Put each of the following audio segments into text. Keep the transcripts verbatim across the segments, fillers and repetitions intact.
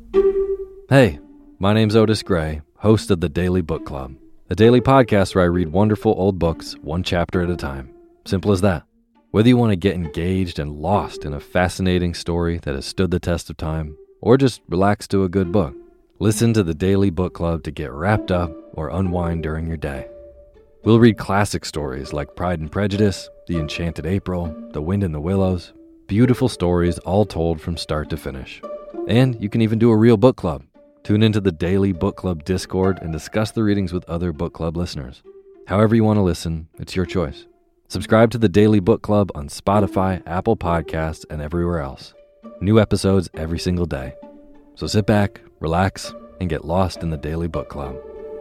Hey, my name's Otis Gray, host of the Daily Book Club, a daily podcast where I read wonderful old books one chapter at a time. Simple as that. Whether you want to get engaged and lost in a fascinating story that has stood the test of time, or just relax to a good book, listen to the Daily Book Club to get wrapped up or unwind during your day. We'll read classic stories like Pride and Prejudice, The Enchanted April, The Wind in the Willows, beautiful stories all told from start to finish. And you can even do a real book club. Tune into the Daily Book Club Discord and discuss the readings with other book club listeners. However you want to listen, it's your choice. Subscribe to the Daily Book Club on Spotify, Apple Podcasts, and everywhere else. New episodes every single day. So sit back, relax, and get lost in the Daily Book Club.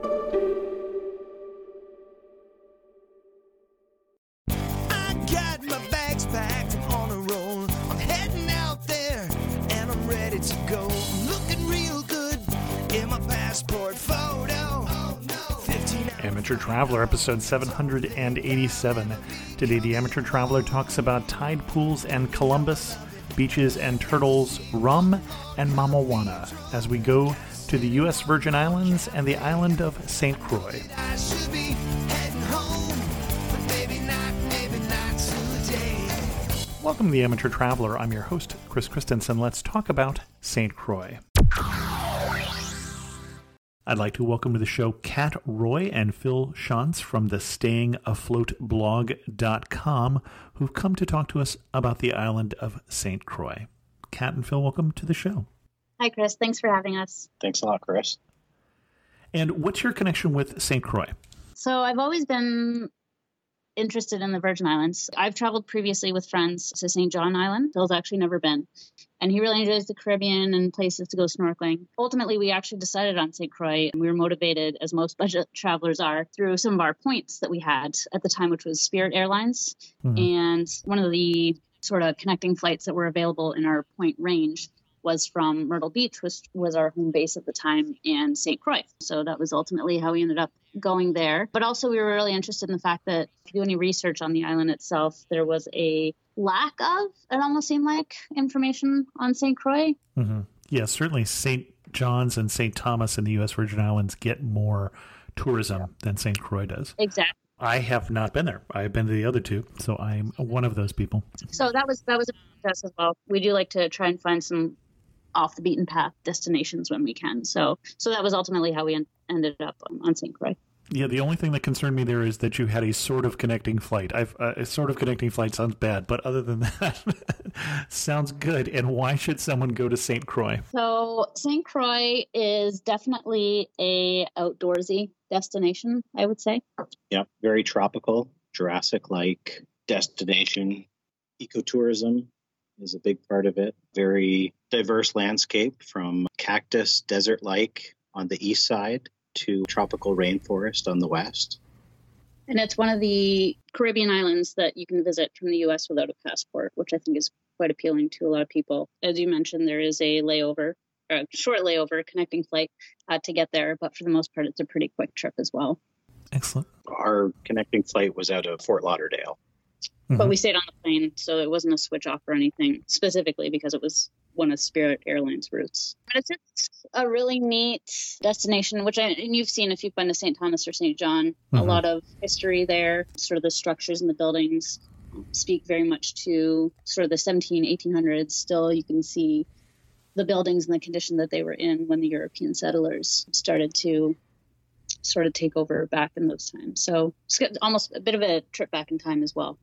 I got my bags packed, I'm on a roll. I'm heading out there, and I'm ready to go. I'm looking real good in my passport photo. Oh, no. fifteen Amateur Traveler, episode seven hundred eighty-seven. Today, the Amateur Traveler talks about tide pools and Columbus, beaches and turtles, rum, and Mamajuana, as we go to the U S Virgin Islands and the island of Saint Croix. I should be heading home, but maybe not, maybe not today. Welcome to the Amateur Traveler. I'm your host, Chris Christensen. Let's talk about Saint Croix. I'd like to welcome to the show Kat Roy and Phil Shantz from the staying afloat blog dot com, who've come to talk to us about the island of Saint Croix. Kat and Phil, welcome to the show. Hi, Chris. Thanks for having us. Thanks a lot, Chris. And what's your connection with Saint Croix? So I've always been interested in the Virgin Islands. I've traveled previously with friends to Saint John Island. Phil's actually never been. And he really enjoys the Caribbean and places to go snorkeling. Ultimately, we actually decided on Saint Croix, and we were motivated, as most budget travelers are, through some of our points that we had at the time, which was Spirit Airlines. Mm-hmm. And one of the sort of connecting flights that were available in our point range was from Myrtle Beach, which was our home base at the time, and Saint Croix. So that was ultimately how we ended up going there. But also we were really interested in the fact that if you do any research on the island itself, there was a lack of, it almost seemed like, information on Saint Croix. Mm-hmm. Yeah, certainly Saint John's and Saint Thomas in the U S Virgin Islands get more tourism yeah. than Saint Croix does. Exactly. I have not been there. I've been to the other two, so I'm one of those people. So that was that was a process as well. We do like to try and find some off the beaten path destinations when we can. So so that was ultimately how we en- ended up on, on Saint Croix. Yeah, the only thing that concerned me there is that you had a sort of connecting flight. I've, uh, a sort of connecting flight sounds bad, but other than that, sounds good. And why should someone go to Saint Croix? So Saint Croix is definitely a outdoorsy destination, I would say. Yeah, very tropical, Jurassic-like destination. Ecotourism is a big part of it. Very diverse landscape, from cactus, desert-like on the east side to tropical rainforest on the west. And it's one of the Caribbean islands that you can visit from the U S without a passport, which I think is quite appealing to a lot of people. As you mentioned, there is a layover, a short layover, connecting flight uh, to get there, but for the most part, it's a pretty quick trip as well. Excellent. Our connecting flight was out of Fort Lauderdale. Mm-hmm. But we Mm-hmm. stayed on the plane, so it wasn't a switch off or anything, specifically because it was one of Spirit Airlines routes. But it's, it's a really neat destination, which I, and you've seen if you've been to Saint Thomas or Saint John, mm-hmm. a lot of history there, sort of the structures and the buildings speak very much to sort of the seventeen, eighteen hundreds. Still, you can see the buildings and the condition that they were in when the European settlers started to sort of take over back in those times. So it's almost a bit of a trip back in time as well.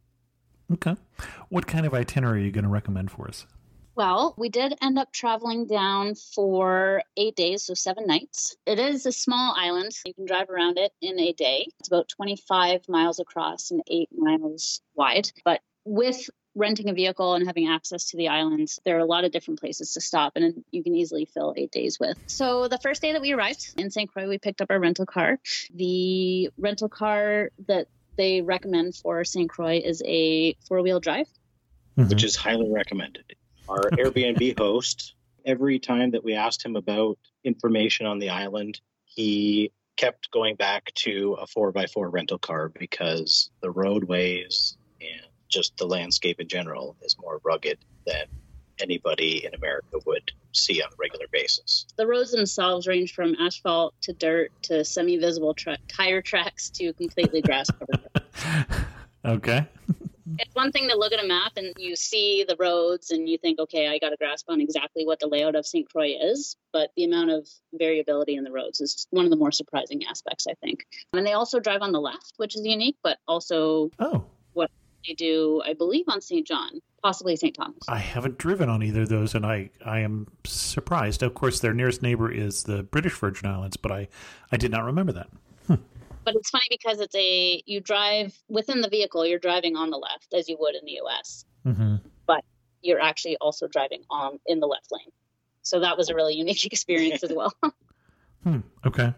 Okay. What kind of itinerary are you going to recommend for us? Well, we did end up traveling down for eight days, so seven nights. It is a small island. You can drive around it in a day. It's about twenty-five miles across and eight miles wide. But with renting a vehicle and having access to the island, there are a lot of different places to stop, and you can easily fill eight days with. So the first day that we arrived in Saint Croix, we picked up our rental car. The rental car that they recommend for Saint Croix is a four-wheel drive. Mm-hmm. Which is highly recommended. Our Airbnb host, every time that we asked him about information on the island, he kept going back to a four by four rental car because the roadways and just the landscape in general is more rugged than anybody in America would see on a regular basis. The roads themselves range from asphalt to dirt to semi-visible tra- tire tracks to completely grass covered. Okay. It's one thing to look at a map and you see the roads and you think, okay, I got a grasp on exactly what the layout of Saint Croix is, but the amount of variability in the roads is one of the more surprising aspects, I think. And they also drive on the left, which is unique, but also Oh. what they do, I believe, on Saint John, possibly Saint Thomas. I haven't driven on either of those, and I, I am surprised. Of course, their nearest neighbor is the British Virgin Islands, but I, I did not remember that. But it's funny because it's a, you drive within the vehicle, you're driving on the left as you would in the U S, Mm-hmm. but you're actually also driving on in the left lane. So that was a really unique experience as well. Hmm. Okay.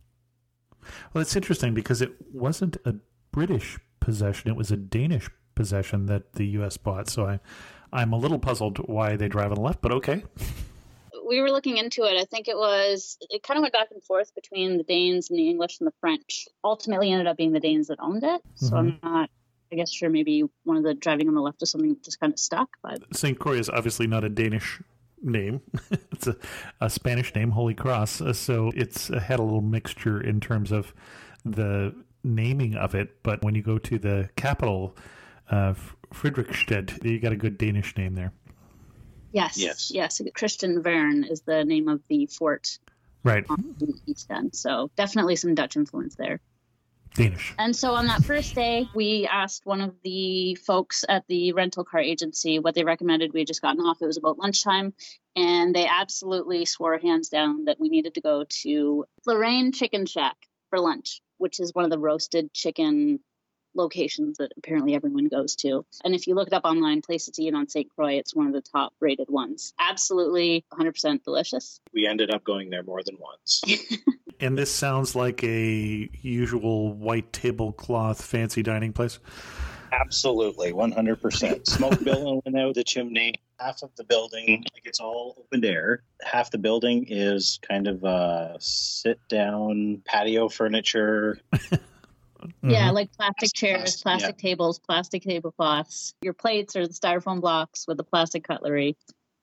Well, it's interesting because it wasn't a British possession; it was a Danish possession that the U S bought. So I, I'm a little puzzled why they drive on the left, but okay. We were looking into it. I think it was, it kind of went back and forth between the Danes and the English and the French. Ultimately ended up being the Danes that owned it. So Mm-hmm. I'm not, I guess, sure maybe one of the driving on the left is something that just kind of stuck. But Saint Croix is obviously not a Danish name. It's a, a Spanish name, Holy Cross. Uh, So it's uh, had a little mixture in terms of the naming of it. But when you go to the capital, uh, Fredrikstad, you got a good Danish name there. yes, Yes. yes, Christian Vern is the name of the fort Right. on the East End. So definitely some Dutch influence there. Danish. And so on that first day, we asked one of the folks at the rental car agency what they recommended. We had just gotten off. It was about lunchtime. And they absolutely swore hands down that we needed to go to Lorraine Chicken Shack for lunch, which is one of the roasted chicken locations that apparently everyone goes to. And if you look it up online, places to eat on Saint Croix, it's one of the top rated ones. Absolutely one hundred percent delicious. We ended up going there more than once. And this sounds like a usual white tablecloth fancy dining place. Absolutely, one hundred percent. Smoke billowing out the chimney. Half of the building, like it's all open air. Half the building is kind of uh, sit-down patio furniture. Yeah, Mhm. like plastic chairs, Plastic, plastic tables, plastic tablecloths. Your plates are the styrofoam blocks with the plastic cutlery.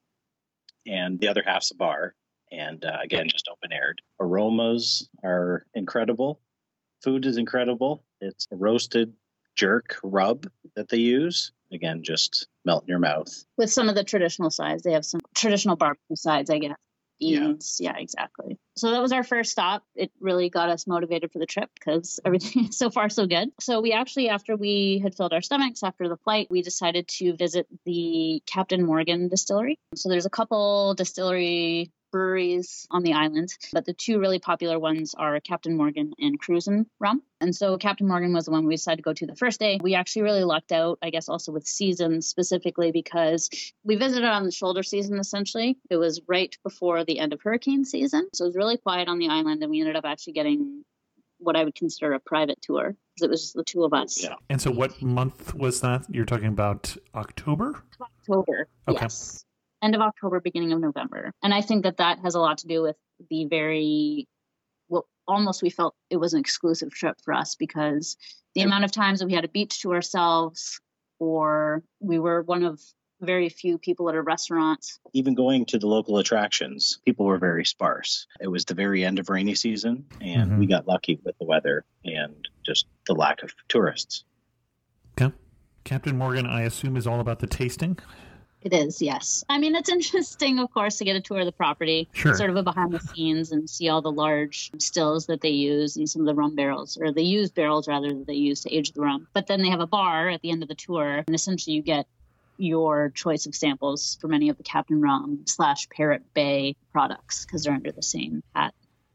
And the other half's a bar. And uh, again, just open aired. Aromas are incredible. Food is incredible. It's a roasted jerk rub that they use. Again, just melt in your mouth. With some of the traditional sides. They have some traditional barbecue sides, I guess. Yeah. Beans. Yeah. yeah, exactly. So that was our first stop. It really got us motivated for the trip because everything is so far so good. So we actually, after we had filled our stomachs after the flight, we decided to visit the Captain Morgan distillery. So there's a couple distillery breweries on the island, but the two really popular ones are Captain Morgan and Cruisin' Rum. And so Captain Morgan was the one we decided to go to the first day. We actually really lucked out, I guess, also with seasons specifically because we visited on the shoulder season, essentially. It was right before the end of hurricane season. So it was really quiet on the island, and we ended up actually getting what I would consider a private tour because it was just the two of us. Yeah. And so what month was that? You're talking about October? October, Okay. yes. End of October, beginning of November. And I think that that has a lot to do with the very, well, almost we felt it was an exclusive trip for us because the amount of times that we had a beach to ourselves, or we were one of very few people at a restaurant. Even going to the local attractions, people were very sparse. It was the very end of rainy season, and Mhm. we got lucky with the weather and just the lack of tourists. Okay. Captain Morgan, I assume, is all about the tasting. It is, yes. I mean, it's interesting, of course, to get a tour of the property, Sure. sort of a behind the scenes and see all the large stills that they use and some of the rum barrels, or the used barrels rather that they use to age the rum. But then they have a bar at the end of the tour, and essentially you get your choice of samples for many of the Captain Rum slash Parrot Bay products because they're under the same hat.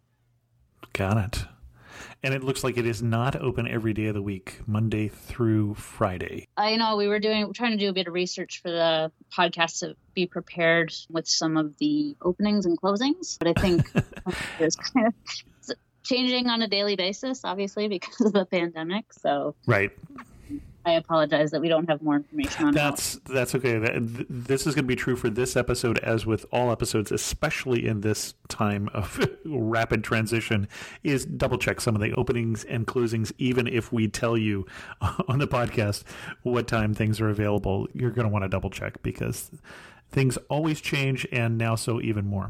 Got it. And it looks like it is not open every day of the week, Monday through Friday. I know we were doing, trying to do a bit of research for the podcast to be prepared with some of the openings and closings, but I think it's kind of changing on a daily basis, obviously, because of the pandemic. So Right. I apologize that we don't have more information on That's that's okay. That, th- this is going to be true for this episode as with all episodes, especially in this time of rapid transition, is double check some of the openings and closings. Even if we tell you on the podcast what time things are available, you're going to want to double check because Things always change, and now so even more.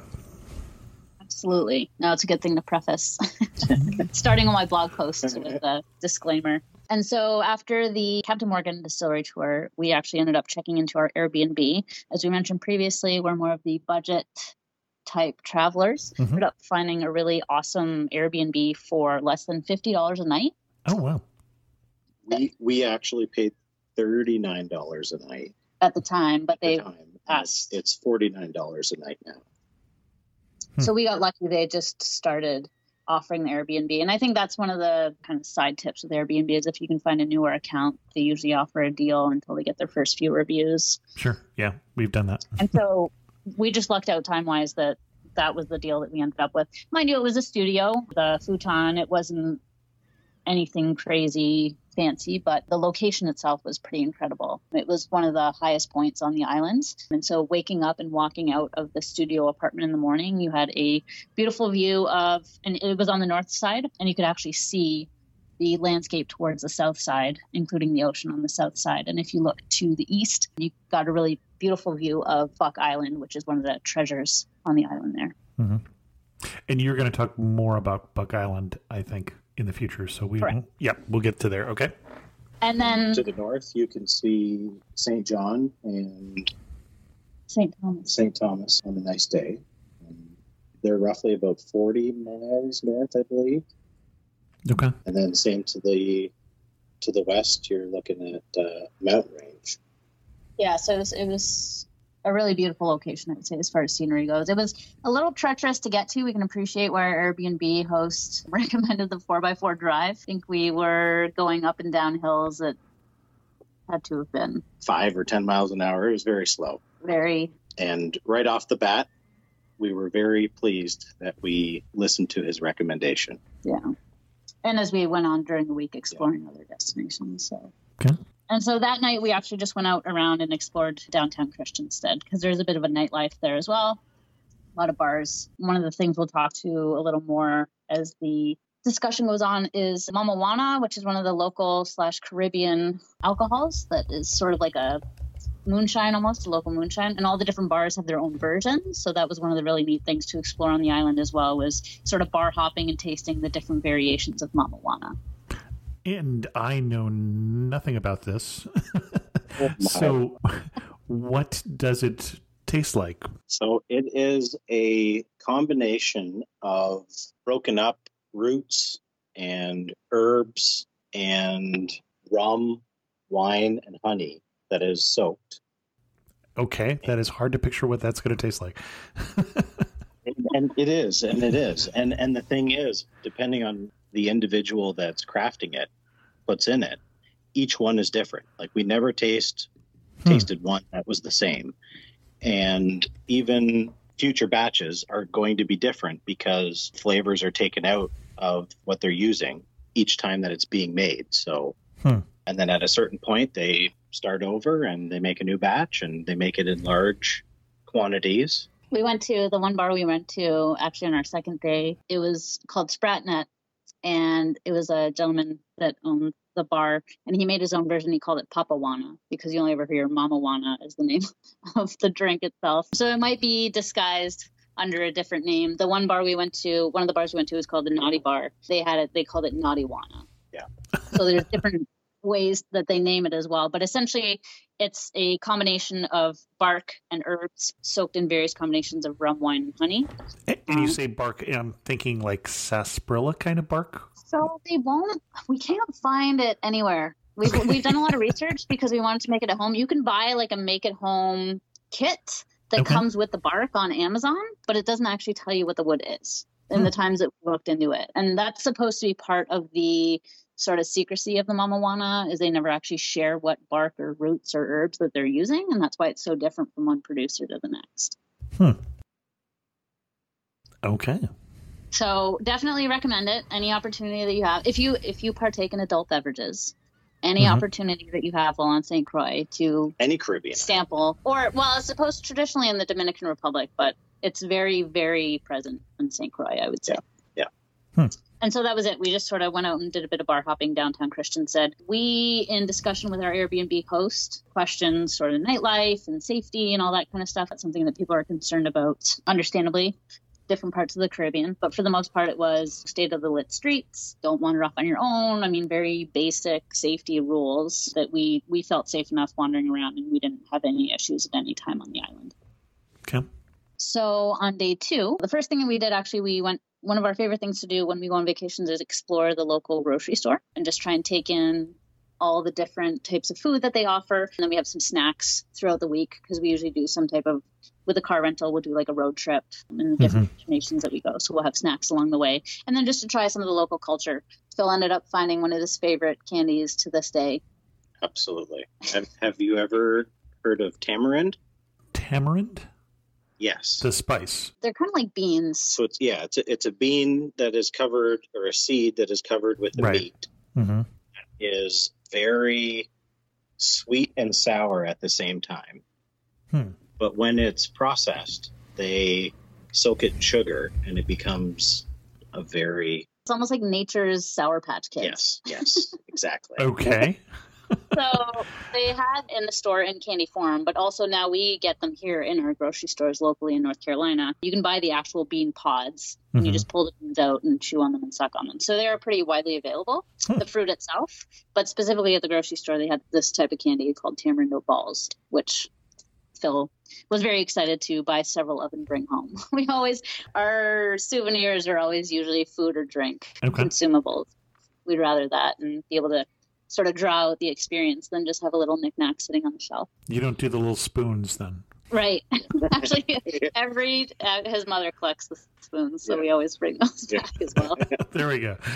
Absolutely. No, it's a good thing to preface. Starting on my blog post with a disclaimer. And so after the Captain Morgan distillery tour, we actually ended up checking into our Airbnb. As we mentioned previously, we're more of the budget type travelers. Mm-hmm. We ended up finding a really awesome Airbnb for less than fifty dollars a night. Oh, wow. We we actually paid thirty-nine dollars a night At the time, but at the they time. And asked. It's, it's forty-nine dollars a night now. So we got lucky. They just started offering the Airbnb. And I think that's one of the kind of side tips with Airbnb is if you can find a newer account, they usually offer a deal until they get their first few reviews. Sure. Yeah, we've done that. And so we just lucked out time-wise that that was the deal that we ended up with. Mind you, it was a studio, the futon. It wasn't anything crazy fancy, but the location itself was pretty incredible. It was one of the highest points on the island. And so waking up and walking out of the studio apartment in the morning, you had a beautiful view of, and it was on the north side, and you could actually see the landscape towards the south side, including the ocean on the south side. And if you look to the east, you got a really beautiful view of Buck Island, which is one of the treasures on the island there. Mm-hmm. And you're going to talk more about Buck Island, I think, in the future. So we, Correct. yeah, we'll get to there. Okay. And then To the north, you can see Saint John and Saint Thomas. Saint Thomas on a nice day. And they're roughly about forty miles north, I believe. Okay. And then same to the to the west, you're looking at uh, mountain range. Yeah, so it was, it was a really beautiful location, I would say, as far as scenery goes. It was a little treacherous to get to. We can appreciate why our Airbnb host recommended the four by four drive. I think we were going up and down hills that had to have been Five or ten miles an hour. It was very slow. very, And right off the bat, we were very pleased that we listened to his recommendation. yeah. And as we went on during the week, exploring other destinations. So. Okay. And so that night, we actually just went out around and explored downtown Christiansted because there's a bit of a nightlife there as well. A lot of bars. One of the things we'll talk to a little more as the discussion goes on is Mamajuana, which is one of the local slash Caribbean alcohols that is sort of like a moonshine almost, a local moonshine. And all the different bars have their own versions. So that was one of the really neat things to explore on the island as well, was sort of bar hopping and tasting the different variations of Mamajuana. And I know nothing about this. Oh, my. So what does it taste like? So it is a combination of broken up roots and herbs and rum, wine, and honey that is soaked. Okay, that is hard to picture what that's going to taste like. And, and it is, and it is. And and the thing is, depending on the individual that's crafting it, what's in it, each one is different. Like we never taste Hmm. tasted one that was the same. And even future batches are going to be different because flavors are taken out of what they're using each time that it's being made. So, Hmm. and then at a certain point, they start over and they make a new batch and they make it in large quantities. We went to the one bar we went to actually on our second day. It was called Spratnet, and it was a gentleman that owned the bar, and he made his own version. He called it Papajuana because you only ever hear Mamajuana as the name of the drink itself. So it might be disguised under a different name. The one bar we went to, one of the bars we went to was called the Naughty Bar. They had it, they called it Naughtyjuana. Yeah. So there's different ways that they name it as well. But essentially, it's a combination of bark and herbs soaked in various combinations of rum, wine, and honey. And and you say bark, and I'm thinking like sarsaparilla kind of bark? So they won't, we can't find it anywhere. We've, we've done a lot of research because we wanted to make it at home. You can buy like a make it home kit that Okay. comes with the bark on Amazon, but it doesn't actually tell you what the wood is in Hmm. the times that we looked into it. And that's supposed to be part of the sort of secrecy of the Mamajuana, is they never actually share what bark or roots or herbs that they're using. And that's why it's so different from one producer to the next. Hmm. Okay. So definitely recommend it. Any opportunity that you have, if you if you partake in adult beverages, any Mhm. opportunity that you have while on Saint Croix to Any Caribbean. sample, or well, it's supposed traditionally in the Dominican Republic, but it's very very present in Saint Croix, I would say. Yeah. Hmm. And so that was it. We just sort of went out and did a bit of bar hopping downtown Christiansted. We, in discussion with our Airbnb host, questioned sort of nightlife and safety and all that kind of stuff. That's something that people are concerned about, understandably, different parts of the Caribbean. But for the most part, it was state of the lit streets, don't wander off on your own. I mean, very basic safety rules that we, we felt safe enough wandering around, and we didn't have any issues at any time on the island. Okay. So on day two, the first thing that we did, actually, we went, one of our favorite things to do when we go on vacations is explore the local grocery store and just try and take in all the different types of food that they offer. And then we have some snacks throughout the week because we usually do some type of, with a car rental, we'll do like a road trip in the different mm-hmm. destinations that we go. So we'll have snacks along the way. And then just to try some of the local culture. Phil ended up finding one of his favorite candies to this day. Absolutely. Have, have you ever heard of tamarind? Tamarind? Yes. The spice. They're kind of like beans. So it's, yeah, it's a, it's a bean that is covered, or a seed that is covered with a right. meat. Mm-hmm. Is very sweet and sour at the same time. Hmm. But when it's processed, they soak it in sugar and it becomes a very... It's almost like nature's Sour Patch Kids. Yes, yes, exactly. Okay. So they had in the store in candy form, but also now we get them here in our grocery stores locally in North Carolina. You can buy the actual bean pods, and mm-hmm. you just pull the beans out and chew on them and suck on them. So they are pretty widely available, huh. the fruit itself. But specifically at the grocery store, they had this type of candy called tamarind balls, which Phil was very excited to buy several of and bring home. We always, our souvenirs are always usually food or drink, okay. consumables. We'd rather that and be able to sort of draw out the experience than just have a little knick-knack sitting on the shelf. You don't do the little spoons then? Right. Actually, every uh, his mother collects the spoons, so yeah. we always bring those back yeah. as well. There we go.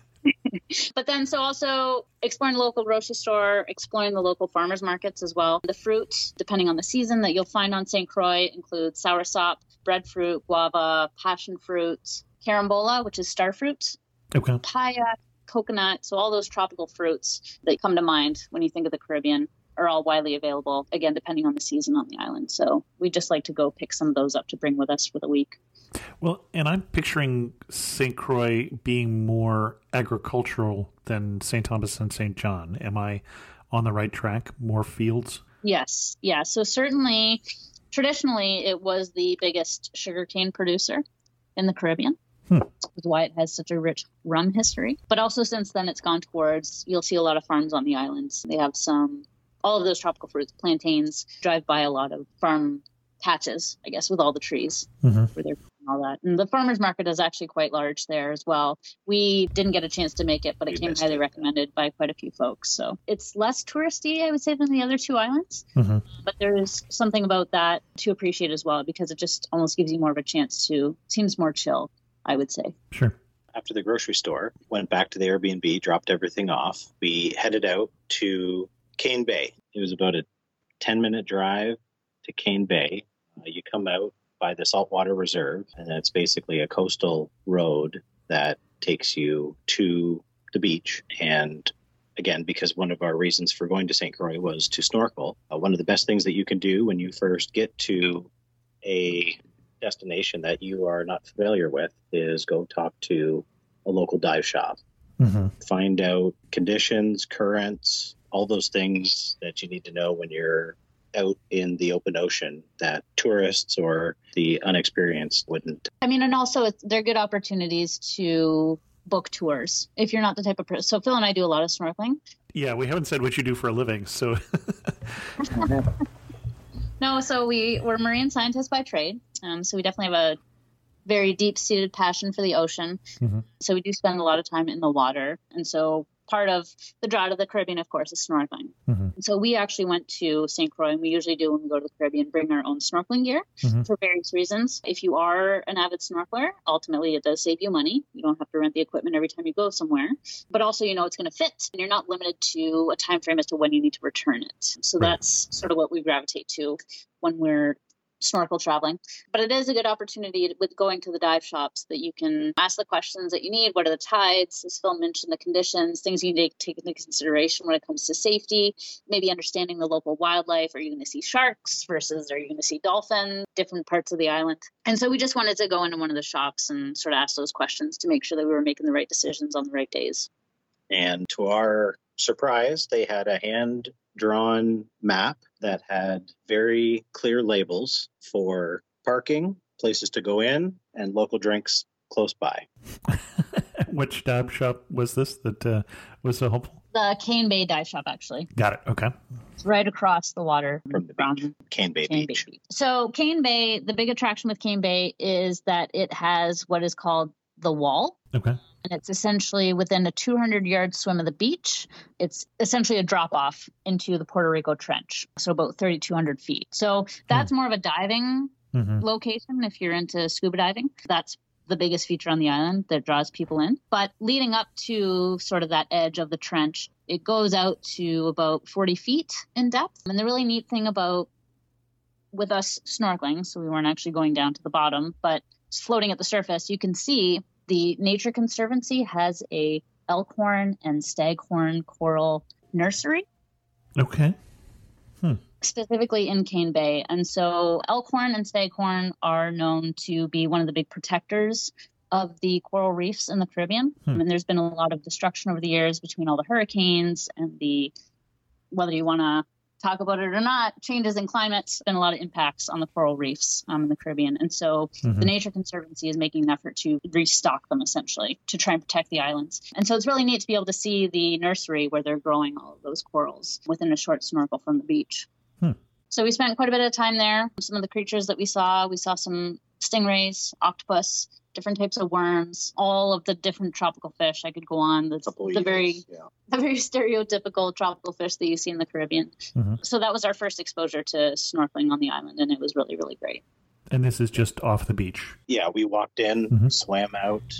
But then, so also exploring the local grocery store, exploring the local farmers markets as well. The fruit, depending on the season, that you'll find on Saint Croix includes soursop, breadfruit, guava, passion fruit, carambola, which is star fruit, okay. papaya, coconut. So all those tropical fruits that come to mind when you think of the Caribbean are all widely available, again, depending on the season on the island. So we just like to go pick some of those up to bring with us for the week. Well, and I'm picturing Saint Croix being more agricultural than Saint Thomas and Saint John. Am I on the right track? More fields? Yes. Yeah. So certainly, traditionally, it was the biggest sugarcane producer in the Caribbean. Hmm. That's why it has such a rich rum history. But also since then, it's gone towards, you'll see a lot of farms on the islands. They have some, all of those tropical fruits, plantains, drive by a lot of farm patches, I guess, with all the trees mm-hmm. where they're all that. And the farmers market is actually quite large there as well. We didn't get a chance to make it, but it we came highly it. recommended by quite a few folks. So it's less touristy, I would say, than the other two islands. Mm-hmm. But there's something about that to appreciate as well, because it just almost gives you more of a chance to, seems more chill, I would say. Sure. After the grocery store, went back to the Airbnb, dropped everything off. We headed out to Cane Bay. It was about a ten-minute drive to Cane Bay. Uh, you come out by the Saltwater Reserve, and it's basically a coastal road that takes you to the beach. And again, because one of our reasons for going to Saint Croix was to snorkel, uh, one of the best things that you can do when you first get to a destination that you are not familiar with is go talk to a local dive shop. Mm-hmm. Find out conditions, currents, all those things that you need to know when you're out in the open ocean that tourists or the unexperienced wouldn't. I mean, and also it's, they're good opportunities to book tours if you're not the type of person. So Phil and I do a lot of snorkeling. Yeah, we haven't said what you do for a living, so. No, so we, we're marine scientists by trade. Um, so we definitely have a very deep-seated passion for the ocean. Mm-hmm. So we do spend a lot of time in the water. And so part of the draw to the Caribbean, of course, is snorkeling. Mm-hmm. So we actually went to Saint Croix, and we usually do when we go to the Caribbean, bring our own snorkeling gear mm-hmm. for various reasons. If you are an avid snorkeler, ultimately it does save you money. You don't have to rent the equipment every time you go somewhere. But also, you know, it's going to fit, and you're not limited to a time frame as to when you need to return it. So right. that's sort of what we gravitate to when we're snorkel traveling. But it is a good opportunity with going to the dive shops that you can ask the questions that you need. What are the tides? As Phil mentioned, the conditions, things you need to take into consideration when it comes to safety, maybe understanding the local wildlife. Are you going to see sharks versus are you going to see dolphins, different parts of the island? And so we just wanted to go into one of the shops and sort of ask those questions to make sure that we were making the right decisions on the right days. And to our surprise, they had a hand-drawn map that had very clear labels for parking, places to go in, and local drinks close by. Which dive shop was this that uh, was so helpful? The Cane Bay dive shop, actually. Got it. Okay. It's right across the water From the beach. Cane Bay Cane Beach. Bay. So Cane Bay, the big attraction with Cane Bay is that it has what is called the Wall. Okay. And it's essentially within a two hundred yard swim of the beach. It's essentially a drop off into the Puerto Rico Trench. So about three thousand two hundred feet. So that's more of a diving Mm-hmm. location if you're into scuba diving. That's the biggest feature on the island that draws people in. But leading up to sort of that edge of the trench, it goes out to about forty feet in depth. And the really neat thing about with us snorkeling, so we weren't actually going down to the bottom, but floating at the surface, you can see the Nature Conservancy has a elkhorn and staghorn coral nursery. Okay. Hmm. Specifically in Cane Bay. And so elkhorn and staghorn are known to be one of the big protectors of the coral reefs in the Caribbean. Hmm. And there's been a lot of destruction over the years between all the hurricanes and the, whether you want to talk about it or not, changes in climate, been a lot of impacts on the coral reefs um, in the Caribbean. And so Mm-hmm. the Nature Conservancy is making an effort to restock them essentially to try and protect the islands. And so it's really neat to be able to see the nursery where they're growing all of those corals within a short snorkel from the beach. Hmm. So we spent quite a bit of time there. Some of the creatures that we saw, we saw some stingrays, octopus, different types of worms, all of the different tropical fish. I could go on. The, Couple of the years, very yeah. the very stereotypical tropical fish that you see in the Caribbean. Mm-hmm. So that was our first exposure to snorkeling on the island, and it was really, really great. And this is just off the beach. Yeah, we walked in, Mhm. swam out,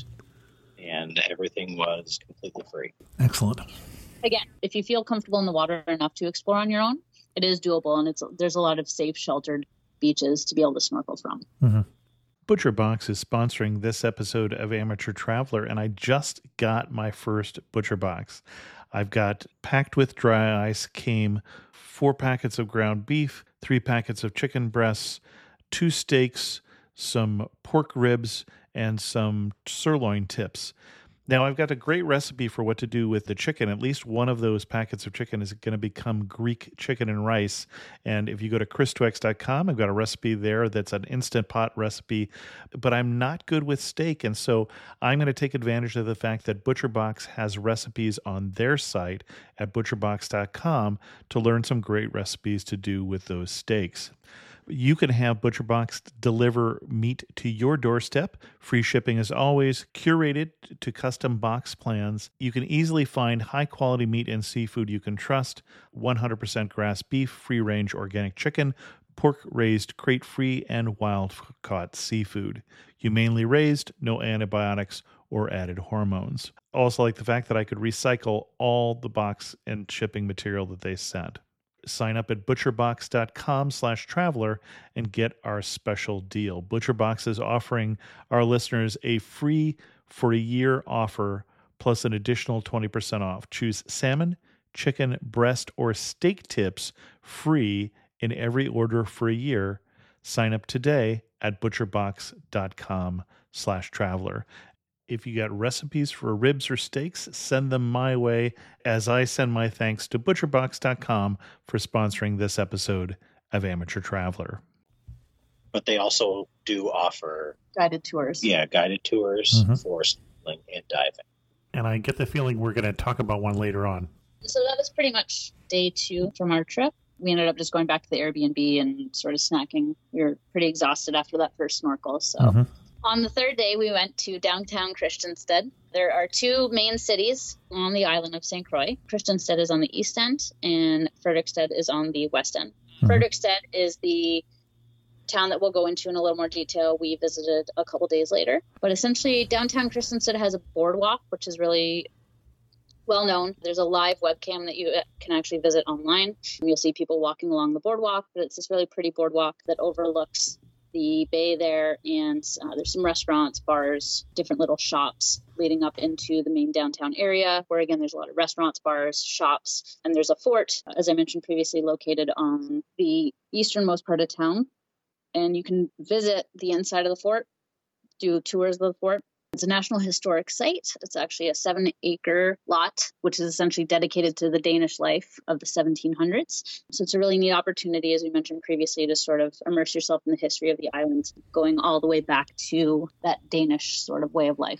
and everything was completely free. Excellent. Again, if you feel comfortable in the water enough to explore on your own, it is doable, and it's there's a lot of safe, sheltered beaches to be able to snorkel from. Mm-hmm. Butcher Box is sponsoring this episode of Amateur Traveler, and I just got my first Butcher Box. I've got packed with dry ice came four packets of ground beef, three packets of chicken breasts, two steaks, some pork ribs, and some sirloin tips. Now, I've got a great recipe for what to do with the chicken. At least one of those packets of chicken is going to become Greek chicken and rice. And if you go to chris twex dot com, I've got a recipe there that's an Instant Pot recipe. But I'm not good with steak, and so I'm going to take advantage of the fact that ButcherBox has recipes on their site at butcher box dot com to learn some great recipes to do with those steaks. You can have ButcherBox deliver meat to your doorstep. Free shipping as always, curated to custom box plans. You can easily find high-quality meat and seafood you can trust. one hundred percent grass beef, free-range organic chicken, pork-raised crate-free, and wild-caught seafood. Humanely raised, no antibiotics or added hormones. Also like the fact that I could recycle all the box and shipping material that they sent. Sign up at butcherbox dot com slash traveler and get our special deal. ButcherBox is offering our listeners a free for a year offer plus an additional twenty percent off. Choose salmon, chicken, breast, or steak tips free in every order for a year. Sign up today at butcherbox dot com slash traveler. If you got recipes for ribs or steaks, send them my way as I send my thanks to butcher box dot com for sponsoring this episode of Amateur Traveler. But they also do offer, Guided tours. yeah, guided tours Mhm. for snorkeling and diving. And I get the feeling we're going to talk about one later on. So that was pretty much day two from our trip. We ended up just going back to the Airbnb and sort of snacking. We were pretty exhausted after that first snorkel. So Mhm. on the third day, we went to downtown Christiansted. There are two main cities on the island of Saint Croix. Christiansted is on the east end, and Frederiksted is on the west end. Mhm. Frederiksted is the town that we'll go into in a little more detail. We visited a couple days later. But essentially, downtown Christiansted has a boardwalk, which is really well known. There's a live webcam that you can actually visit online. And you'll see people walking along the boardwalk, but it's this really pretty boardwalk that overlooks the bay there. And uh, there's some restaurants, bars, different little shops leading up into the main downtown area, where again, there's a lot of restaurants, bars, shops, and there's a fort, as I mentioned previously, located on the easternmost part of town. And you can visit the inside of the fort, do tours of the fort. It's a National Historic Site. It's actually a seven acre lot, which is essentially dedicated to the Danish life of the seventeen hundreds. So it's a really neat opportunity, as we mentioned previously, to sort of immerse yourself in the history of the island, going all the way back to that Danish sort of way of life.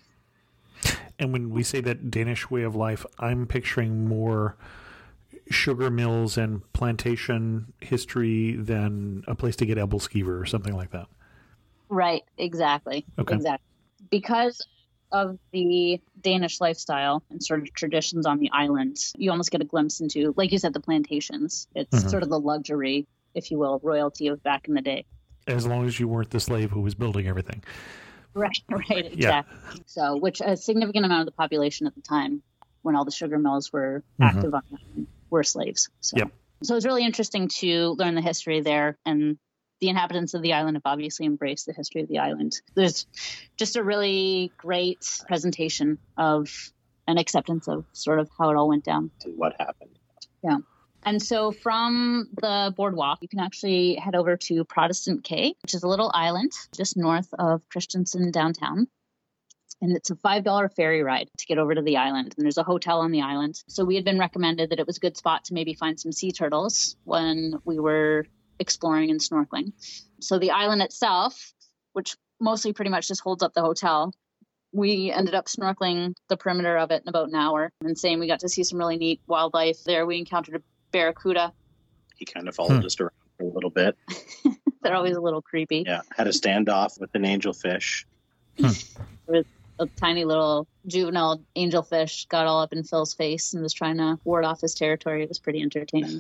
And when we say that Danish way of life, I'm picturing more sugar mills and plantation history than a place to get Ebelskever or something like that. Right, exactly. Okay. Exactly. Because of the Danish lifestyle and sort of traditions on the island, you almost get a glimpse into, like you said, the plantations. It's Mm-hmm. sort of the luxury, if you will, royalty of back in the day. As long as you weren't the slave who was building everything. Right, right, exactly. Yeah. So, which a significant amount of the population at the time, when all the sugar mills were Mm-hmm. active on the island, were slaves. So, Yep. so it's really interesting to learn the history there, and the inhabitants of the island have obviously embraced the history of the island. There's just a really great presentation of an acceptance of sort of how it all went down. What happened? Yeah. And so from the boardwalk, you can actually head over to Protestant Cay, which is a little island just north of Christensen downtown. And it's a five dollar ferry ride to get over to the island. And there's a hotel on the island. So we had been recommended that it was a good spot to maybe find some sea turtles when we were exploring and snorkeling. So the island itself, which mostly pretty much just holds up the hotel, we ended up snorkeling the perimeter of it in about an hour. And same, we got to see some really neat wildlife there. We encountered a barracuda. He kind of followed Hmm. us around for a little bit. They're always a little creepy. Yeah, had a standoff with an angelfish. A tiny little juvenile angelfish got all up in Phil's face and was trying to ward off his territory. It was pretty entertaining.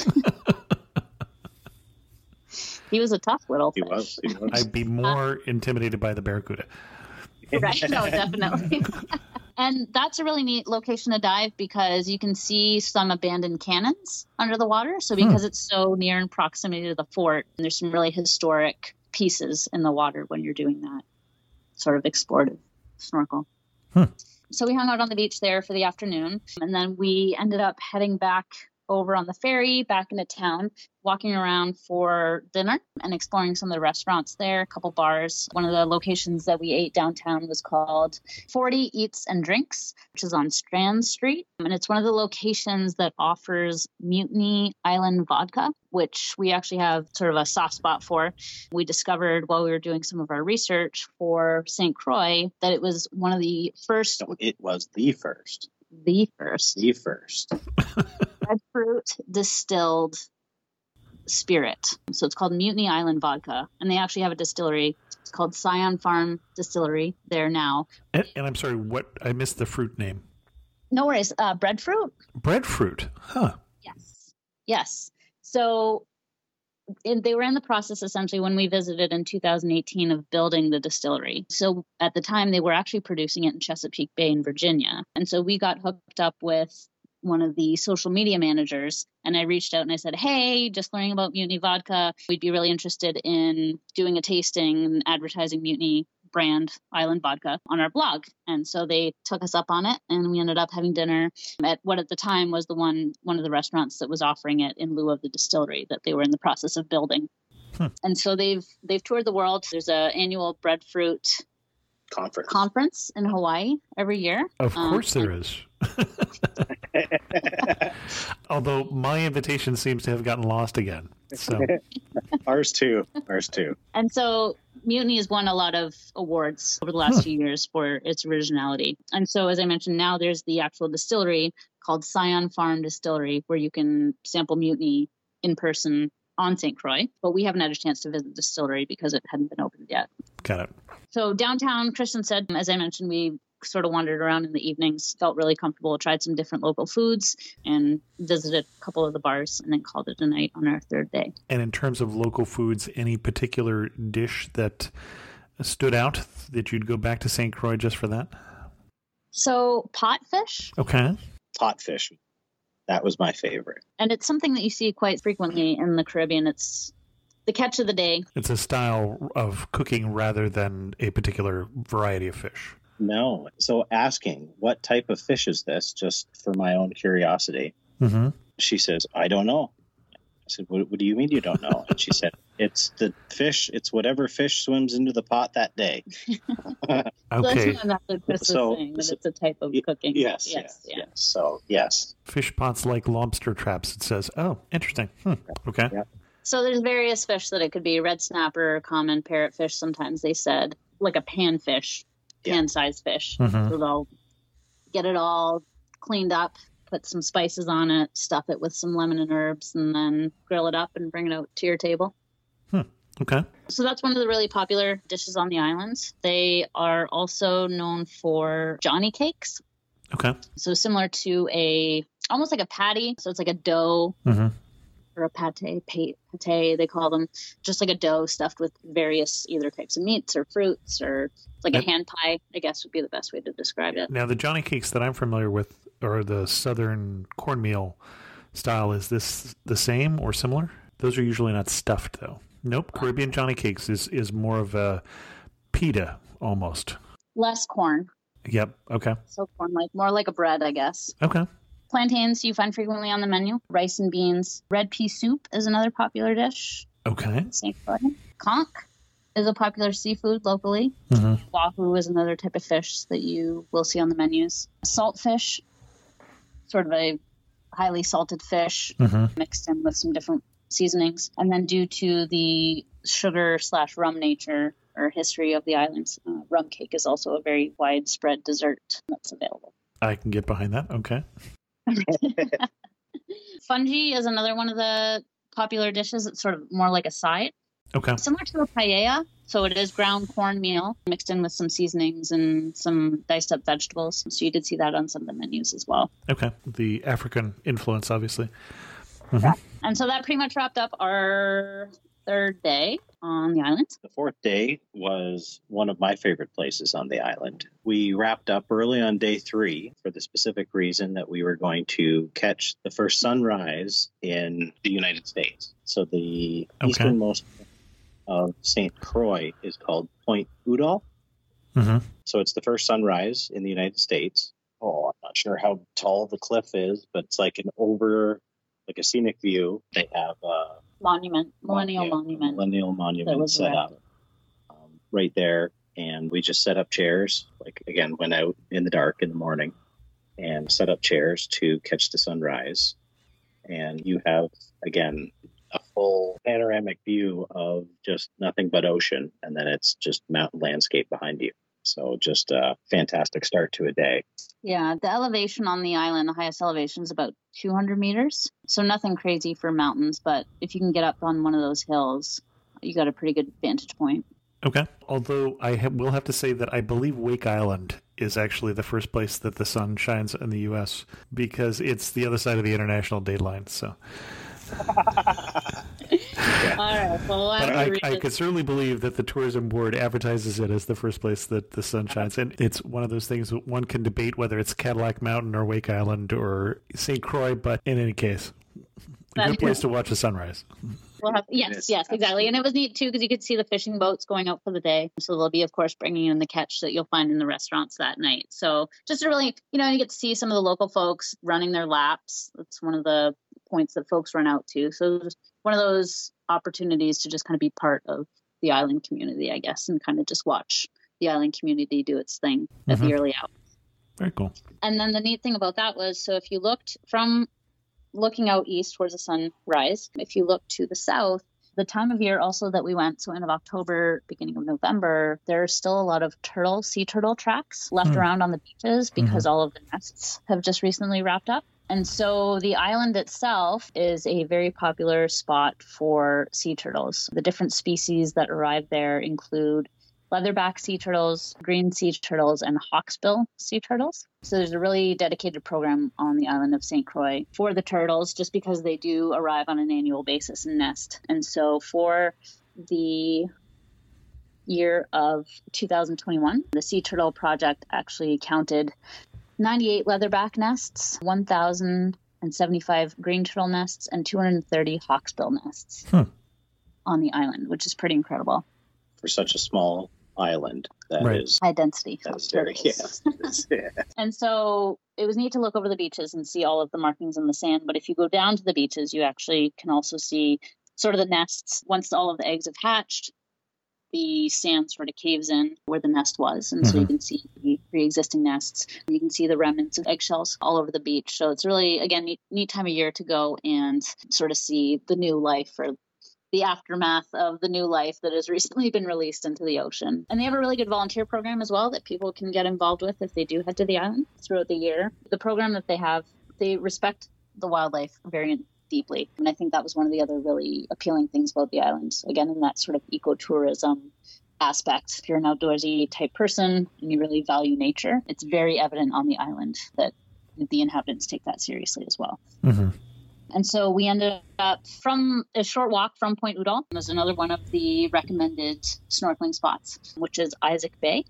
He was a tough little He fish. was. He was. I'd be more intimidated by the barracuda. Right? No, definitely. And that's a really neat location to dive because you can see some abandoned cannons under the water. So because it's so near in proximity to the fort, there's some really historic pieces in the water when you're doing that sort of explorative snorkel. Hmm. So we hung out on the beach there for the afternoon, and then we ended up heading back over on the ferry back into town, walking around for dinner and exploring some of the restaurants there, a couple bars. One of the locations that we ate downtown was called forty Eats and Drinks, which is on Strand Street. And it's one of the locations that offers Mutiny Island vodka, which we actually have sort of a soft spot for. We discovered while we were doing some of our research for Saint Croix that it was one of the first, No, it was the first. the first The first. breadfruit distilled spirit. So it's called Mutiny Island Vodka. And they actually have a distillery. It's called Scion Farm Distillery there now. And, and I'm sorry, what? I missed the fruit name. No worries. Uh, breadfruit? Breadfruit. Huh. Yes. Yes. So in, they were in the process, essentially, when we visited in two thousand eighteen of building the distillery. So at the time, they were actually producing it in Chesapeake Bay in Virginia. And so we got hooked up with one of the social media managers, and I reached out and I said, hey, just learning about Mutiny Vodka. We'd be really interested in doing a tasting and advertising Mutiny brand Island Vodka on our blog. And so they took us up on it, and we ended up having dinner at what at the time was the one one of the restaurants that was offering it in lieu of the distillery that they were in the process of building. Hmm. And so they've they've toured the world. There's an annual breadfruit Conference. conference in Hawaii every year. Of Um, course there is. Although my invitation seems to have gotten lost again. So Ours too. Ours too. And so Mutiny has won a lot of awards over the last few years for its originality. And so, as I mentioned, now there's the actual distillery called Scion Farm Distillery, where you can sample Mutiny in person on Saint Croix. But we haven't had a chance to visit the distillery because it hadn't been opened yet. got it. So downtown, Christian said, as I mentioned, we sort of wandered around in the evenings, felt really comfortable, tried some different local foods, and visited a couple of the bars, and then called it a night on our third day. And in terms of local foods, any particular dish that stood out that you'd go back to Saint Croix just for that? So potfish. Okay. Tot fish. That was my favorite. And it's something that you see quite frequently in the Caribbean. It's the catch of the day. It's a style of cooking rather than a particular variety of fish. No. So asking, what type of fish is this, just for my own curiosity, Mm-hmm. she says, I don't know. I said, what, what do you mean you don't know? And she said, it's the fish, it's whatever fish swims into the pot that day. Okay. So that's not the Chris So- was saying, that so- it's a type of cooking. Yes, yes, yes, yeah. yes. So, yes. Fish pots like lobster traps, it says. Oh, interesting. Hmm. Okay. Yeah. So there's various fish that it could be. Red snapper, common parrotfish, sometimes they said, like a panfish, Yeah. pan-sized fish. Mhm. So they'll get it all cleaned up, put some spices on it, stuff it with some lemon and herbs, and then grill it up and bring it out to your table. Okay. So that's one of the really popular dishes on the islands. They are also known for Johnny cakes. Okay. So similar to a, almost like a patty. So it's like a dough Mm-hmm. or a pate, pate, pate, they call them, just like a dough stuffed with various either types of meats or fruits, or like a Yep. hand pie, I guess would be the best way to describe it. Now, the Johnny cakes that I'm familiar with are the southern cornmeal style. Is this the same or similar? Those are usually not stuffed, though. Nope. Caribbean Johnny cakes is, is more of a pita, almost. Less corn. Yep. Okay. So corn, like more like a bread, I guess. Okay. Plantains you find frequently on the menu. Rice and beans. Red pea soup is another popular dish. Okay. Saint Croix. Conch is a popular seafood locally. Mm-hmm. Wahoo is another type of fish that you will see on the menus. Saltfish, sort of a highly salted fish Mm-hmm. mixed in with some different seasonings. And then due to the sugar slash rum nature or history of the islands, uh, rum cake is also a very widespread dessert that's available. I can get behind that. Okay. Fungi is another one of the popular dishes. It's sort of more like a side. Okay. Similar to a paella, so it is ground cornmeal mixed in with some seasonings and some diced up vegetables. So you did see that on some of the menus as well. Okay. The African influence, obviously. And so that pretty much wrapped up our third day on the island. The fourth day was one of my favorite places on the island. We wrapped up early on day three for the specific reason that we were going to catch the first sunrise in the United States. So the Okay. easternmost of Saint Croix is called Point Udall. Mm-hmm. So it's the first sunrise in the United States. Oh, I'm not sure how tall the cliff is, but it's like an over, like a scenic view. They have a Monument, Millennial yeah, Monument. millennial That monument was set up erected. um, right there. And we just set up chairs, like again, went out in the dark in the morning and set up chairs to catch the sunrise. And you have, again, a full panoramic view of just nothing but ocean. And then it's just mountain landscape behind you. So just a fantastic start to a day. Yeah, the elevation on the island, the highest elevation is about two hundred meters. So nothing crazy for mountains, but if you can get up on one of those hills, you got a pretty good vantage point. Okay. Although I ha- will have to say that I believe Wake Island is actually the first place that the sun shines in the U S because it's the other side of the international date line. So, All right, well, but after I, we I just- could certainly believe that the tourism board advertises it as the first place that the sun shines, and it's one of those things that one can debate whether it's Cadillac Mountain or Wake Island or Saint Croix. But in any case, a That- good place to watch the sunrise. We'll have, yes, Yes, yes, exactly. And it was neat too because you could see the fishing boats going out for the day. So they'll be, of course, bringing in the catch that you'll find in the restaurants that night. So just to really, you know, you get to see some of the local folks running their laps. That's one of the points that folks run out to. So just one of those opportunities to just kind of be part of the island community, I guess, and kind of just watch the island community do its thing at Mhm. the early hours. Very cool. And then the neat thing about that was, so if you looked from looking out east towards the sunrise, if you look to the south, the time of year also that we went, so end of October, beginning of November, there's still a lot of turtle, sea turtle tracks left Hmm. around on the beaches because all of the nests have just recently wrapped up. And so the island itself is a very popular spot for sea turtles. The different species that arrive there include leatherback sea turtles, green sea turtles, and hawksbill sea turtles. So there's a really dedicated program on the island of Saint Croix for the turtles just because they do arrive on an annual basis and nest. And so for the year of two thousand twenty-one, the Sea Turtle Project actually counted ninety-eight leatherback nests, one thousand seventy-five green turtle nests, and two hundred thirty hawksbill nests Hmm. on the island, which is pretty incredible. For such a small island, that Right. is High density. that's very yeah. yeah. And so it was neat to look over the beaches and see all of the markings in the sand. But if you go down to the beaches, you actually can also see sort of the nests. Once all of the eggs have hatched, the sand sort of caves in where the nest was. And so you can see the pre-existing nests. You can see the remnants of eggshells all over the beach. So it's really, again, neat, neat time of year to go and sort of see the new life, or the aftermath of the new life that has recently been released into the ocean. And they have a really good volunteer program as well that people can get involved with if they do head to the island throughout the year. The program that they have, they respect the wildlife very deeply. And I think that was one of the other really appealing things about the island. Again, in that sort of ecotourism aspect. If you're an outdoorsy type person and you really value nature, it's very evident on the island that the inhabitants take that seriously as well. Mm-hmm. And so we ended up from a short walk from Point Udall. There's another one of the recommended snorkeling spots, which is Isaac Bay.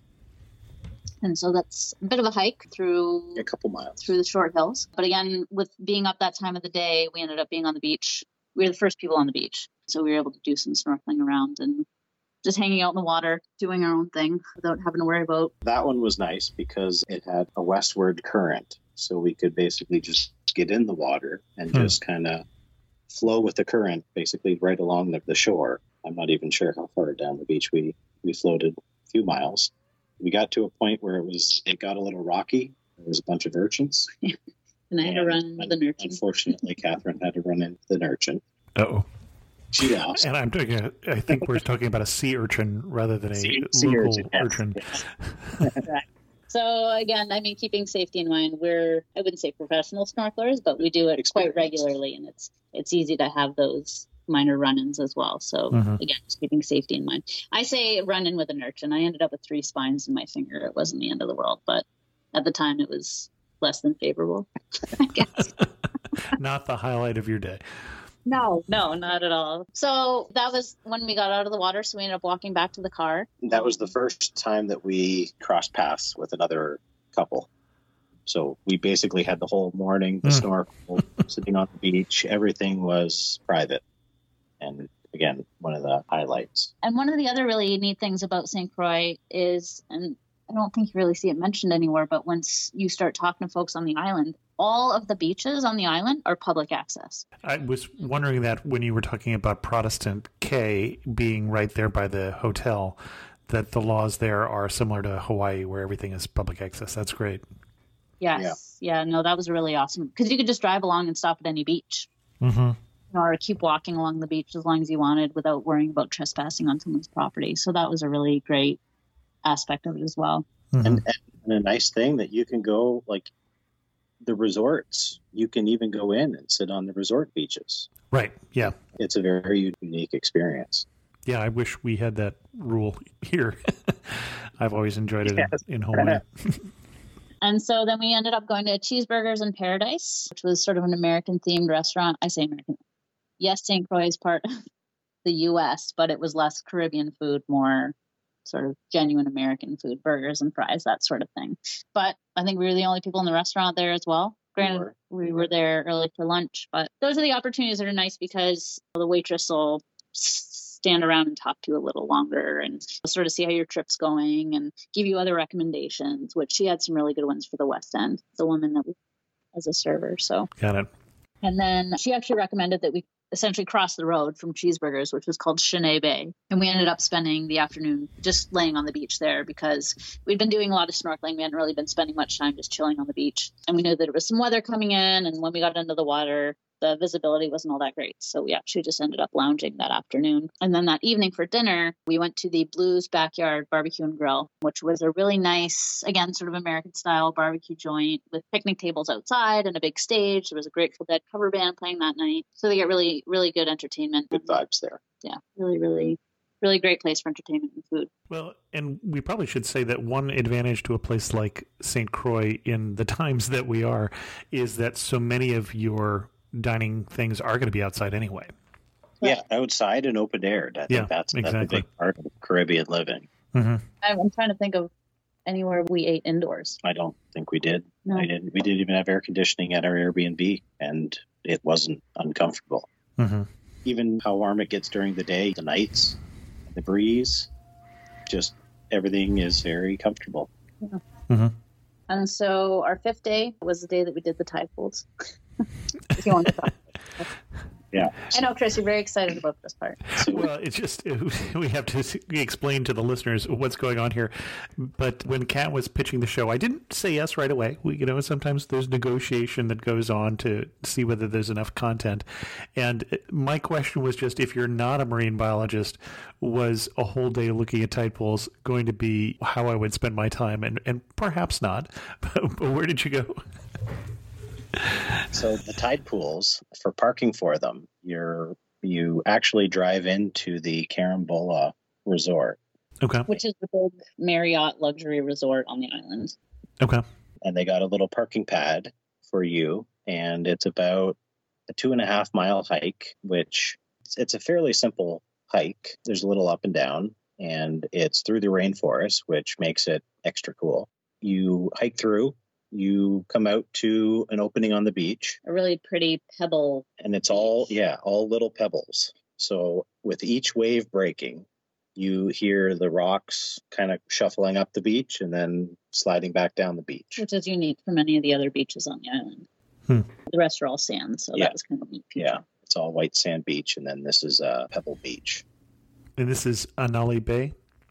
And so that's a bit of a hike through A couple miles. through the short hills. But again, with being up that time of the day, we ended up being on the beach. We were the first people on the beach. So we were able to do some snorkeling around and just hanging out in the water, doing our own thing without having to worry about. That one was nice because it had a westward current. So we could basically just get in the water and Hmm. just kind of flow with the current, basically right along the, the shore. I'm not even sure how far down the beach we, we floated, a few miles. We got to a point where it was it got a little rocky. There was a bunch of urchins. And I had to And run with an urchin. Unfortunately, Catherine had to run into the urchin. Uh-oh. She lost. And I'm talking, a- I think we're talking about a sea urchin rather than a Sea- sea local urchin, yes, urchin. yes. So again, I mean, keeping safety in mind, we're, I wouldn't say professional snorkelers, but we do it quite Experienced. regularly, and it's it's easy to have those minor run-ins as well. So Mhm. again, just keeping safety in mind. I say run in with an urchin. I ended up with three spines in my finger. It wasn't the end of the world, but at the time it was less than favorable, I guess. Not the highlight of your day. No, no, not at all. So that was when we got out of the water. So we ended up walking back to the car. That was the first time that we crossed paths with another couple. So we basically had the whole morning, the Mm. snorkel, sitting on the beach. Everything was private. And again, one of the highlights. And one of the other really neat things about Saint Croix is, and I don't think you really see it mentioned anywhere, but once you start talking to folks on the island, all of the beaches on the island are public access. I was wondering that when you were talking about Protestant Cay being right there by the hotel, that the laws there are similar to Hawaii where everything is public access. That's great. Yes. Yeah, no, that was really awesome. Because you could just drive along and stop at any beach. Mm-hmm. Or keep walking along the beach as long as you wanted without worrying about trespassing on someone's property. So that was a really great aspect of it as well. Mm-hmm. And, and a nice thing that you can go, like the resorts, you can even go in and sit on the resort beaches. Right. Yeah. It's a very unique experience. Yeah. I wish we had that rule here. I've always enjoyed it Yes. in, in Hawaii. And so then we ended up going to Cheeseburgers in Paradise, which was sort of an American themed restaurant. I say American. Yes, Saint Croix is part of the U S, but it was less Caribbean food, more sort of genuine American food, burgers and fries, that sort of thing. But I think we were the only people in the restaurant there as well. Granted, were. we were there early for lunch, but those are the opportunities that are nice because the waitress will stand around and talk to you a little longer and sort of see how your trip's going and give you other recommendations, which she had some really good ones for the West End, the woman that was as a server. So, Got it. and then she actually recommended that we essentially cross the road from Cheeseburgers, which was called Chenet Bay. And we ended up spending the afternoon just laying on the beach there because we'd been doing a lot of snorkeling. We hadn't really been spending much time just chilling on the beach. And we knew that there was some weather coming in. And when we got into the water, the visibility wasn't all that great. So we actually just ended up lounging that afternoon. And then that evening for dinner, we went to the Blues Backyard Barbecue and Grill, which was a really nice, again, sort of American style barbecue joint with picnic tables outside and a big stage. There was a Grateful Dead cover band playing that night. So they get really, really good entertainment. Good vibes there. Yeah, really, really, really great place for entertainment and food. Well, and we probably should say that one advantage to a place like Saint Croix in the times that we are is that so many of your dining things are going to be outside anyway. Yeah, outside and open air. I think Yeah, that's, that's a exactly. big part of Caribbean living. Mm-hmm. I'm I'm trying to think of anywhere we ate indoors. I don't think we did. No. I didn't. We didn't even have air conditioning at our Airbnb, and it wasn't uncomfortable. Mm-hmm. Even how warm it gets during the day, the nights, the breeze, just everything is very comfortable. Yeah. Mm-hmm. And so our fifth day was the day that we did the tide pools. If you want to talk. Yeah. I know, Chris, you're very excited about this part. Well, it's just, we have to explain to the listeners what's going on here. But when Kat was pitching the show, I didn't say yes right away. We, you know, sometimes there's negotiation that goes on to see whether there's enough content. And my question was just, if you're not a marine biologist, was a whole day looking at tide pools going to be how I would spend my time? And, and perhaps not. But, but where did you go? So the tide pools, for parking for them, you're you actually drive into the Carambola Resort. Okay. Which is the big Marriott luxury resort on the island. Okay. And they got a little parking pad for you, and it's about a two and a half mile hike, which it's, it's a fairly simple hike. There's a little up and down, and it's through the rainforest, which makes it extra cool. You hike through. You come out to an opening on the beach. A really pretty pebble. And it's all, yeah, all little pebbles. So with each wave breaking, you hear the rocks kind of shuffling up the beach and then sliding back down the beach. Which is unique from any of the other beaches on the island. Hmm. The rest are all sand, so Yeah. that was kind of a neat feature. Yeah, it's all white sand beach, and then this is a pebble beach. And this is Anali Bay?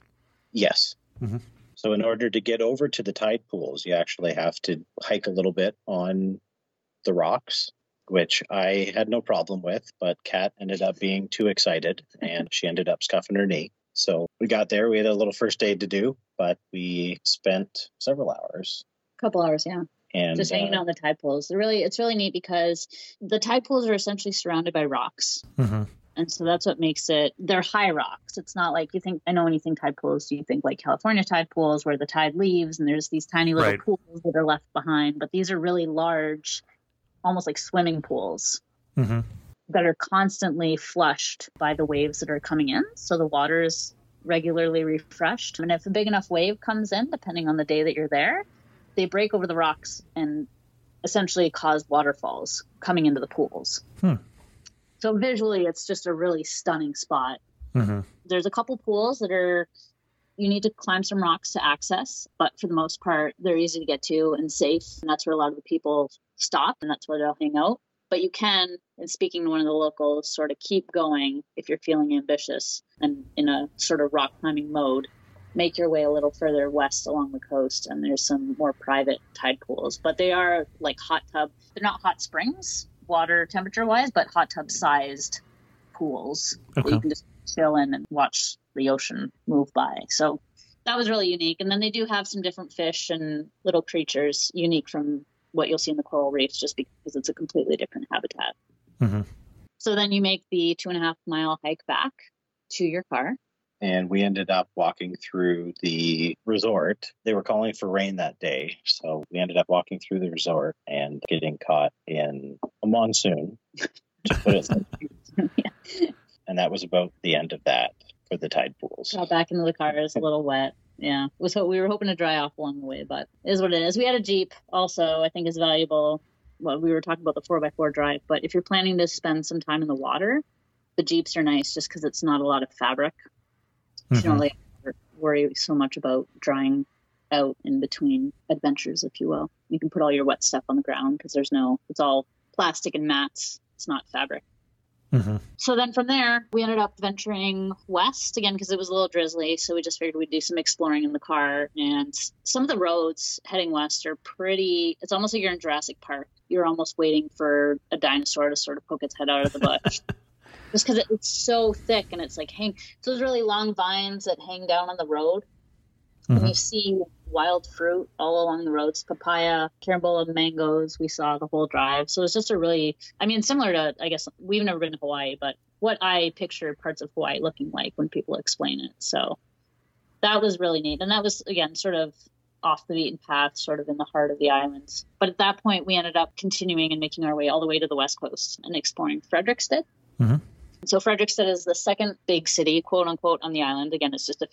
Yes. Mm-hmm. So in order to get over to the tide pools, you actually have to hike a little bit on the rocks, which I had no problem with, but Kat ended up being too excited, and she ended up scuffing her knee. So we got there. We had a little first aid to do, but we spent several hours. A couple hours, yeah. And Just hanging uh, out on the tide pools. They're really, it's really neat because the tide pools are essentially surrounded by rocks. Mm-hmm. And so that's what makes it, they're high rocks. It's not like you think, I know when you think tide pools, you think like California tide pools where the tide leaves and there's these tiny little Right. pools that are left behind. But these are really large, almost like swimming pools Mm-hmm. that are constantly flushed by the waves that are coming in. So the water is regularly refreshed. And if a big enough wave comes in, depending on the day that you're there, they break over the rocks and essentially cause waterfalls coming into the pools. Hmm. So visually, it's just a really stunning spot. Mm-hmm. There's a couple pools that are, you need to climb some rocks to access, but for the most part, they're easy to get to and safe. And that's where a lot of the people stop, and that's where they'll hang out. But you can, and speaking to one of the locals, sort of keep going if you're feeling ambitious and in a sort of rock climbing mode. Make your way a little further west along the coast, and there's some more private tide pools. But they are like hot tub. They're not hot springs, water temperature wise, but hot tub sized pools that Okay. you can just chill in and watch the ocean move by. So that was really unique. And then they do have some different fish and little creatures unique from what you'll see in the coral reefs, just because it's a completely different habitat. Mm-hmm. So then you make the two and a half mile hike back to your car. and we ended up walking through the resort. They were calling for rain that day, so we ended up walking through the resort and getting caught in a monsoon, to put it simply. Yeah. And that was about the end of that for the tide pools. Got back into the car. It was a little wet. Yeah, it was ho- we were hoping to dry off along the way, but it is what it is. We had a Jeep also, I think is valuable. Well, we were talking about the four by four drive, but if you're planning to spend some time in the water, the Jeeps are nice just because it's not a lot of fabric. You Mm-hmm. don't really worry so much about drying out in between adventures, if you will. You can put all your wet stuff on the ground because there's no, it's all plastic and mats. It's not fabric. Mm-hmm. So then from there, we ended up venturing west again because it was a little drizzly. So we just figured we'd do some exploring in the car. And some of the roads heading west are pretty, it's almost like you're in Jurassic Park. You're almost waiting for a dinosaur to sort of poke its head out of the bush. Just because it, it's so thick and it's like hang. So there's really long vines that hang down on the road. Mm-hmm. And you see wild fruit all along the roads, papaya, carambola, mangoes. We saw the whole drive. So it's just a really, I mean, similar to, I guess, we've never been to Hawaii, but what I picture parts of Hawaii looking like when people explain it. So that was really neat. And that was, again, sort of off the beaten path, sort of in the heart of the islands. But at that point, we ended up continuing and making our way all the way to the west coast and exploring Frederiksted. Mm-hmm. So Frederiksted is the second big city, quote unquote, on the island. Again, it's just a few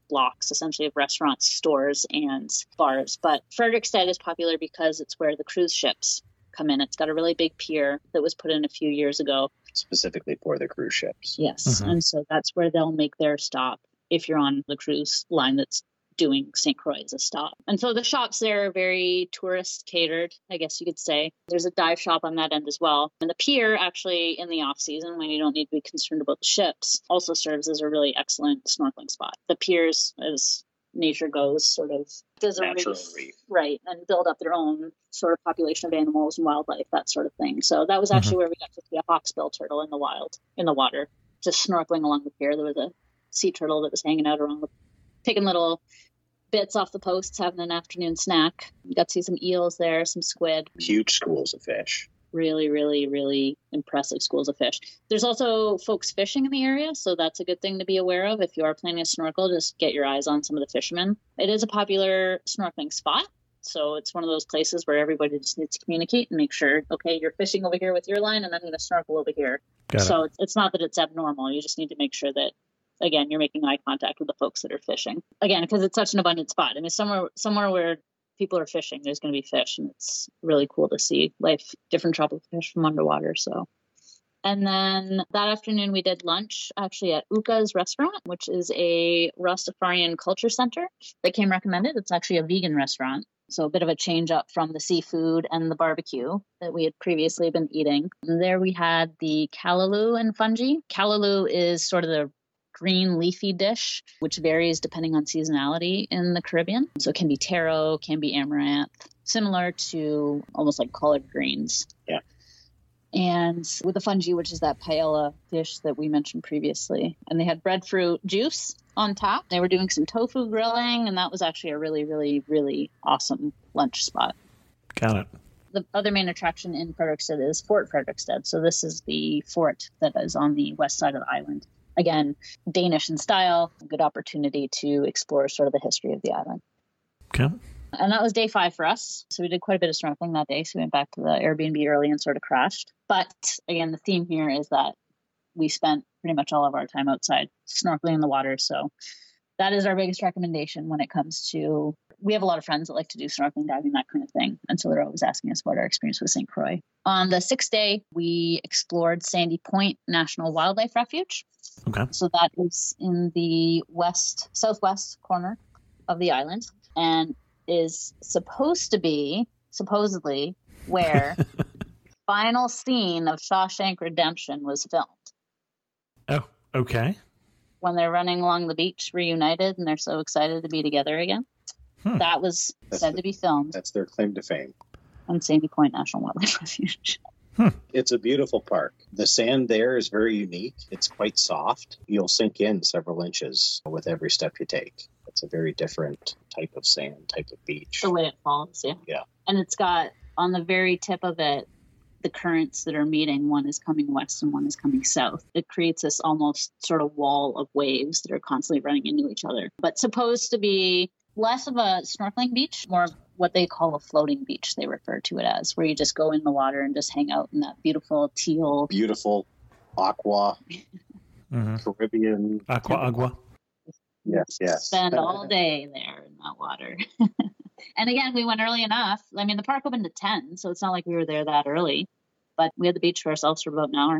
blocks essentially of restaurants, stores, and bars. But Frederiksted is popular because it's where the cruise ships come in. It's got a really big pier that was put in a few years ago. Specifically for the cruise ships. Yes. Mm-hmm. And so that's where they'll make their stop if you're on the cruise line that's doing Saint Croix as a stop. And so the shops there are very tourist catered, I guess you could say. There's a dive shop on that end as well. And the pier, actually, in the off season, when you don't need to be concerned about the ships, also serves as a really excellent snorkeling spot. The piers, as nature goes, sort of does a Natural reef, reef. right, and build up their own sort of population of animals and wildlife, that sort of thing. So that was actually Mm-hmm. where we got to see a hawksbill turtle in the wild, in the water, just snorkeling along the pier. There was a sea turtle that was hanging out around the, taking little bits off the posts, having an afternoon snack. You got to see some eels there, some squid. Huge schools of fish. Really, really, really impressive schools of fish. There's also folks fishing in the area, so that's a good thing to be aware of. If you are planning a snorkel, just get your eyes on some of the fishermen. It is a popular snorkeling spot, so it's one of those places where everybody just needs to communicate and make sure, okay, you're fishing over here with your line, and I'm going to snorkel over here. Got it. So it's, it's not that it's abnormal. You just need to make sure that, again, you're making eye contact with the folks that are fishing. Again, because it's such an abundant spot. I mean, somewhere somewhere where people are fishing, there's going to be fish, and it's really cool to see life, different tropical fish from underwater. So, and then that afternoon we did lunch actually at Uka's restaurant, which is a Rastafarian culture center that came recommended. It's actually a vegan restaurant. So a bit of a change up from the seafood and the barbecue that we had previously been eating. And there we had the callaloo and fungi. Callaloo is sort of the green leafy dish, which varies depending on seasonality in the Caribbean. So it can be taro, can be amaranth, similar to almost like collard greens. Yeah. And with the fungi, which is that paella dish that we mentioned previously. And they had breadfruit juice on top. They were doing some tofu grilling, and that was actually a really, really, really awesome lunch spot. Got it. The other main attraction in Frederiksted is Fort Frederiksted. So this is the fort that is on the west side of the island. Again, Danish in style, a good opportunity to explore sort of the history of the island. Okay. And that was day five for us. So we did quite a bit of snorkeling that day. So we went back to the Airbnb early and sort of crashed. But again, the theme here is that we spent pretty much all of our time outside snorkeling in the water. So that is our biggest recommendation when it comes to, we have a lot of friends that like to do snorkeling, diving, that kind of thing. And so they're always asking us about our experience with Saint Croix. On the sixth day, we explored Sandy Point National Wildlife Refuge. Okay. So that is in the west, southwest corner of the island, and is supposed to be, supposedly, where the final scene of Shawshank Redemption was filmed. Oh, okay. When they're running along the beach reunited and they're so excited to be together again. Hmm. That was That's said the- to be filmed That's their claim to fame. on Sandy Point National Wildlife Refuge. It's a beautiful park. The sand there is very unique. It's quite soft. You'll sink in several inches with every step you take. It's a very different type of sand, type of beach. The way it falls, yeah. Yeah. And it's got, on the very tip of it, the currents that are meeting. One is coming west and one is coming south. It creates this almost sort of wall of waves that are constantly running into each other. But supposed to be less of a snorkeling beach, more of what they call a floating beach, they refer to it as, where you just go in the water and just hang out in that beautiful teal. Beautiful aqua, Mm-hmm. Caribbean. Aqua agua. Yes, yes. Spend all day there in that water. And again, we went early enough. I mean, the park opened at ten, so it's not like we were there that early. But we had the beach to ourselves for about an hour.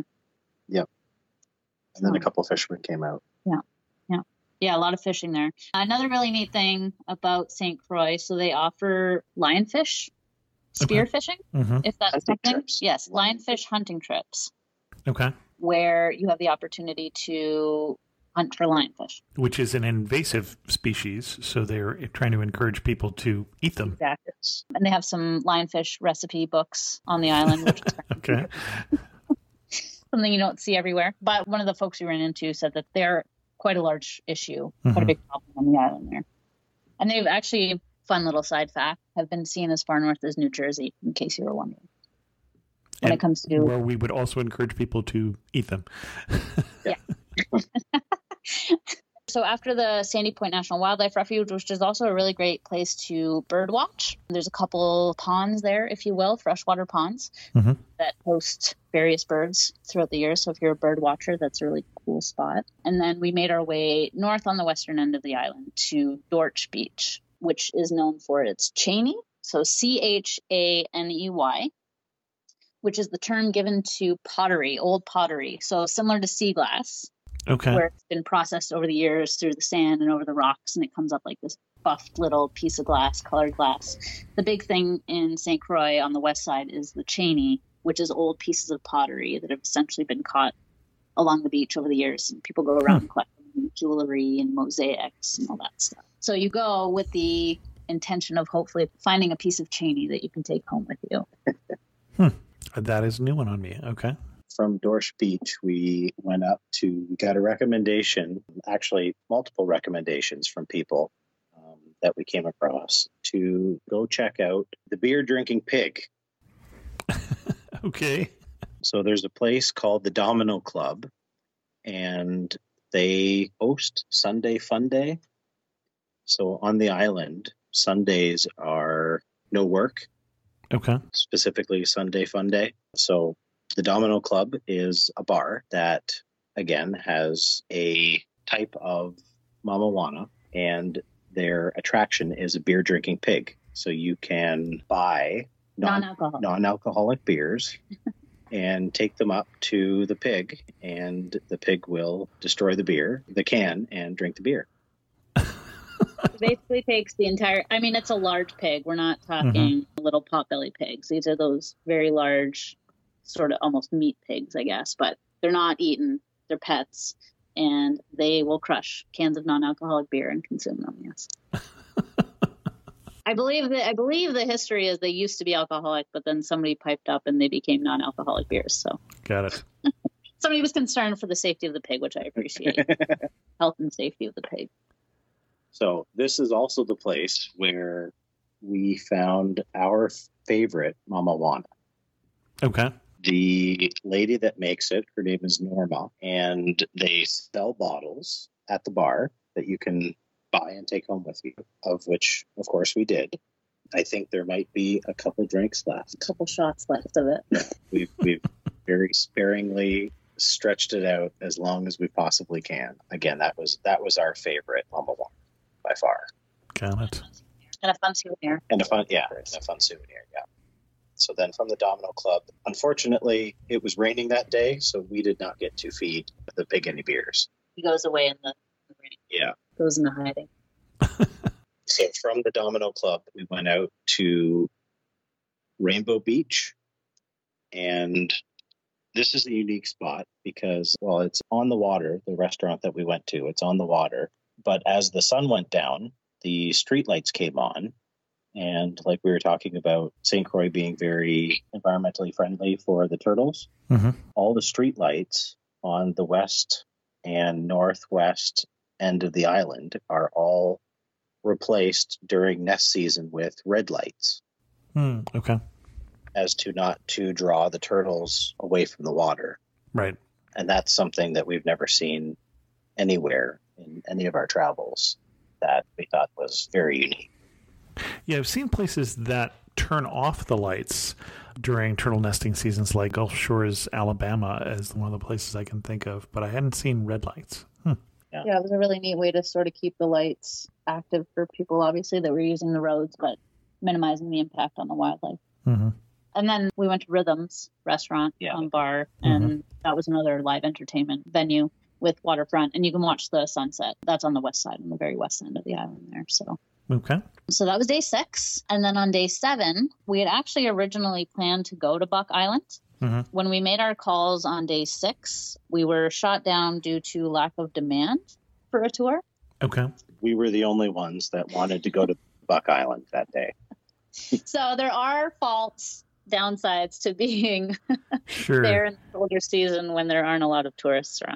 And then a couple of fishermen came out. Yeah, a lot of fishing there. Another really neat thing about Saint Croix, so they offer lionfish spear Okay. fishing, Mm-hmm. if that's Hunting something. trips. Yes, lionfish hunting trips, Okay. where you have the opportunity to hunt for lionfish. Which is an invasive species, so they're trying to encourage people to eat them. Exactly. And they have some lionfish recipe books on the island, which is Okay. something you don't see everywhere. But one of the folks we ran into said that they're quite a large issue, quite a Mhm. big problem on the island there. And they've actually, fun little side fact, have been seen as far north as New Jersey, in case you were wondering. When And it comes to where we would also encourage people to eat them. so So after the Sandy Point National Wildlife Refuge, which is also a really great place to bird watch, there's a couple ponds there, if you will, freshwater ponds Mm-hmm. that host various birds throughout the year. So if you're a bird watcher, that's a really cool spot. And then we made our way north on the western end of the island to Dorch Beach, which is known for its chaney. So C H A N E Y, which is the term given to pottery, old pottery. So similar to sea glass, Okay. where it's been processed over the years through the sand and over the rocks, and it comes up like this buffed little piece of glass, colored glass. The big thing in Saint Croix on the west side is the chaney, which is old pieces of pottery that have essentially been caught along the beach over the years. And people go around and collect jewelry and mosaics and all that stuff. So you go with the intention of hopefully finding a piece of chaney that you can take home with you. Hmm. That is a new one on me. Okay. From Dorch Beach, we went up to, we got a recommendation, actually multiple recommendations from people um, that we came across to go check out the beer drinking pig. Okay. So there's a place called the Domino Club, and they host Sunday Fun Day. So on the island, Sundays are no work, Okay. specifically Sunday Fun Day. So the Domino Club is a bar that, again, has a type of mamajuana, and their attraction is a beer drinking pig. So you can buy non- Non-alcoholic. non-alcoholic beers and take them up to the pig, and the pig will destroy the beer, the can, and drink the beer. It basically takes the entire, I mean, it's a large pig. We're not talking little potbelly pigs. These are those very large, sort of almost meat pigs, I guess, but they're not eaten. They're pets, and they will crush cans of non-alcoholic beer and consume them. Yes. I believe that I believe the history is they used to be alcoholic, but then somebody piped up and they became non-alcoholic beers. So Got it. somebody was concerned for the safety of the pig, which I appreciate. Health and safety of the pig. So this is also the place where we found our favorite mamajuana. Okay. The lady that makes it, her name is Norma, and they sell bottles at the bar that you can buy and take home with you, of which, of course, we did. I think there might be a couple drinks left. A couple shots left of it. We've, we've very sparingly stretched it out as long as we possibly can. Again, that was that was our favorite mamajuana by far. Got it. And a fun souvenir. And a fun, yeah, and a fun souvenir, yeah. So then from the Domino Club, unfortunately, it was raining that day, so we did not get to feed the pig any beers. He goes away in the, the rain. Yeah. Goes into hiding. So from the Domino Club, we went out to Rainbow Beach. And this is a unique spot because, well, it's on the water, the restaurant that we went to, it's on the water. But as the sun went down, the streetlights came on. And like we were talking about Saint Croix being very environmentally friendly for the turtles, Mm-hmm. all the streetlights on the west and northwest end of the island are all replaced during nest season with red lights, Mm, okay. as to not to draw the turtles away from the water. Right. And that's something that we've never seen anywhere in any of our travels that we thought was very unique. Yeah, I've seen places that turn off the lights during turtle nesting seasons, like Gulf Shores, Alabama, as one of the places I can think of, but I hadn't seen red lights. Hmm. Yeah. Yeah, it was a really neat way to sort of keep the lights active for people, obviously, that were using the roads, but minimizing the impact on the wildlife. Mm-hmm. And then we went to Rhythms Restaurant Yeah. um, Bar, and that was another live entertainment venue with waterfront, and you can watch the sunset. That's on the west side, on the very west end of the island there. So, Okay. so that was day six, and then on day seven, we had actually originally planned to go to Buck Island. Mm-hmm. When we made our calls on day six, we were shot down due to lack of demand for a tour. Okay. We were the only ones that wanted to go to Buck Island that day. So there are faults, downsides to being Sure. there in the shoulder season when there aren't a lot of tourists around.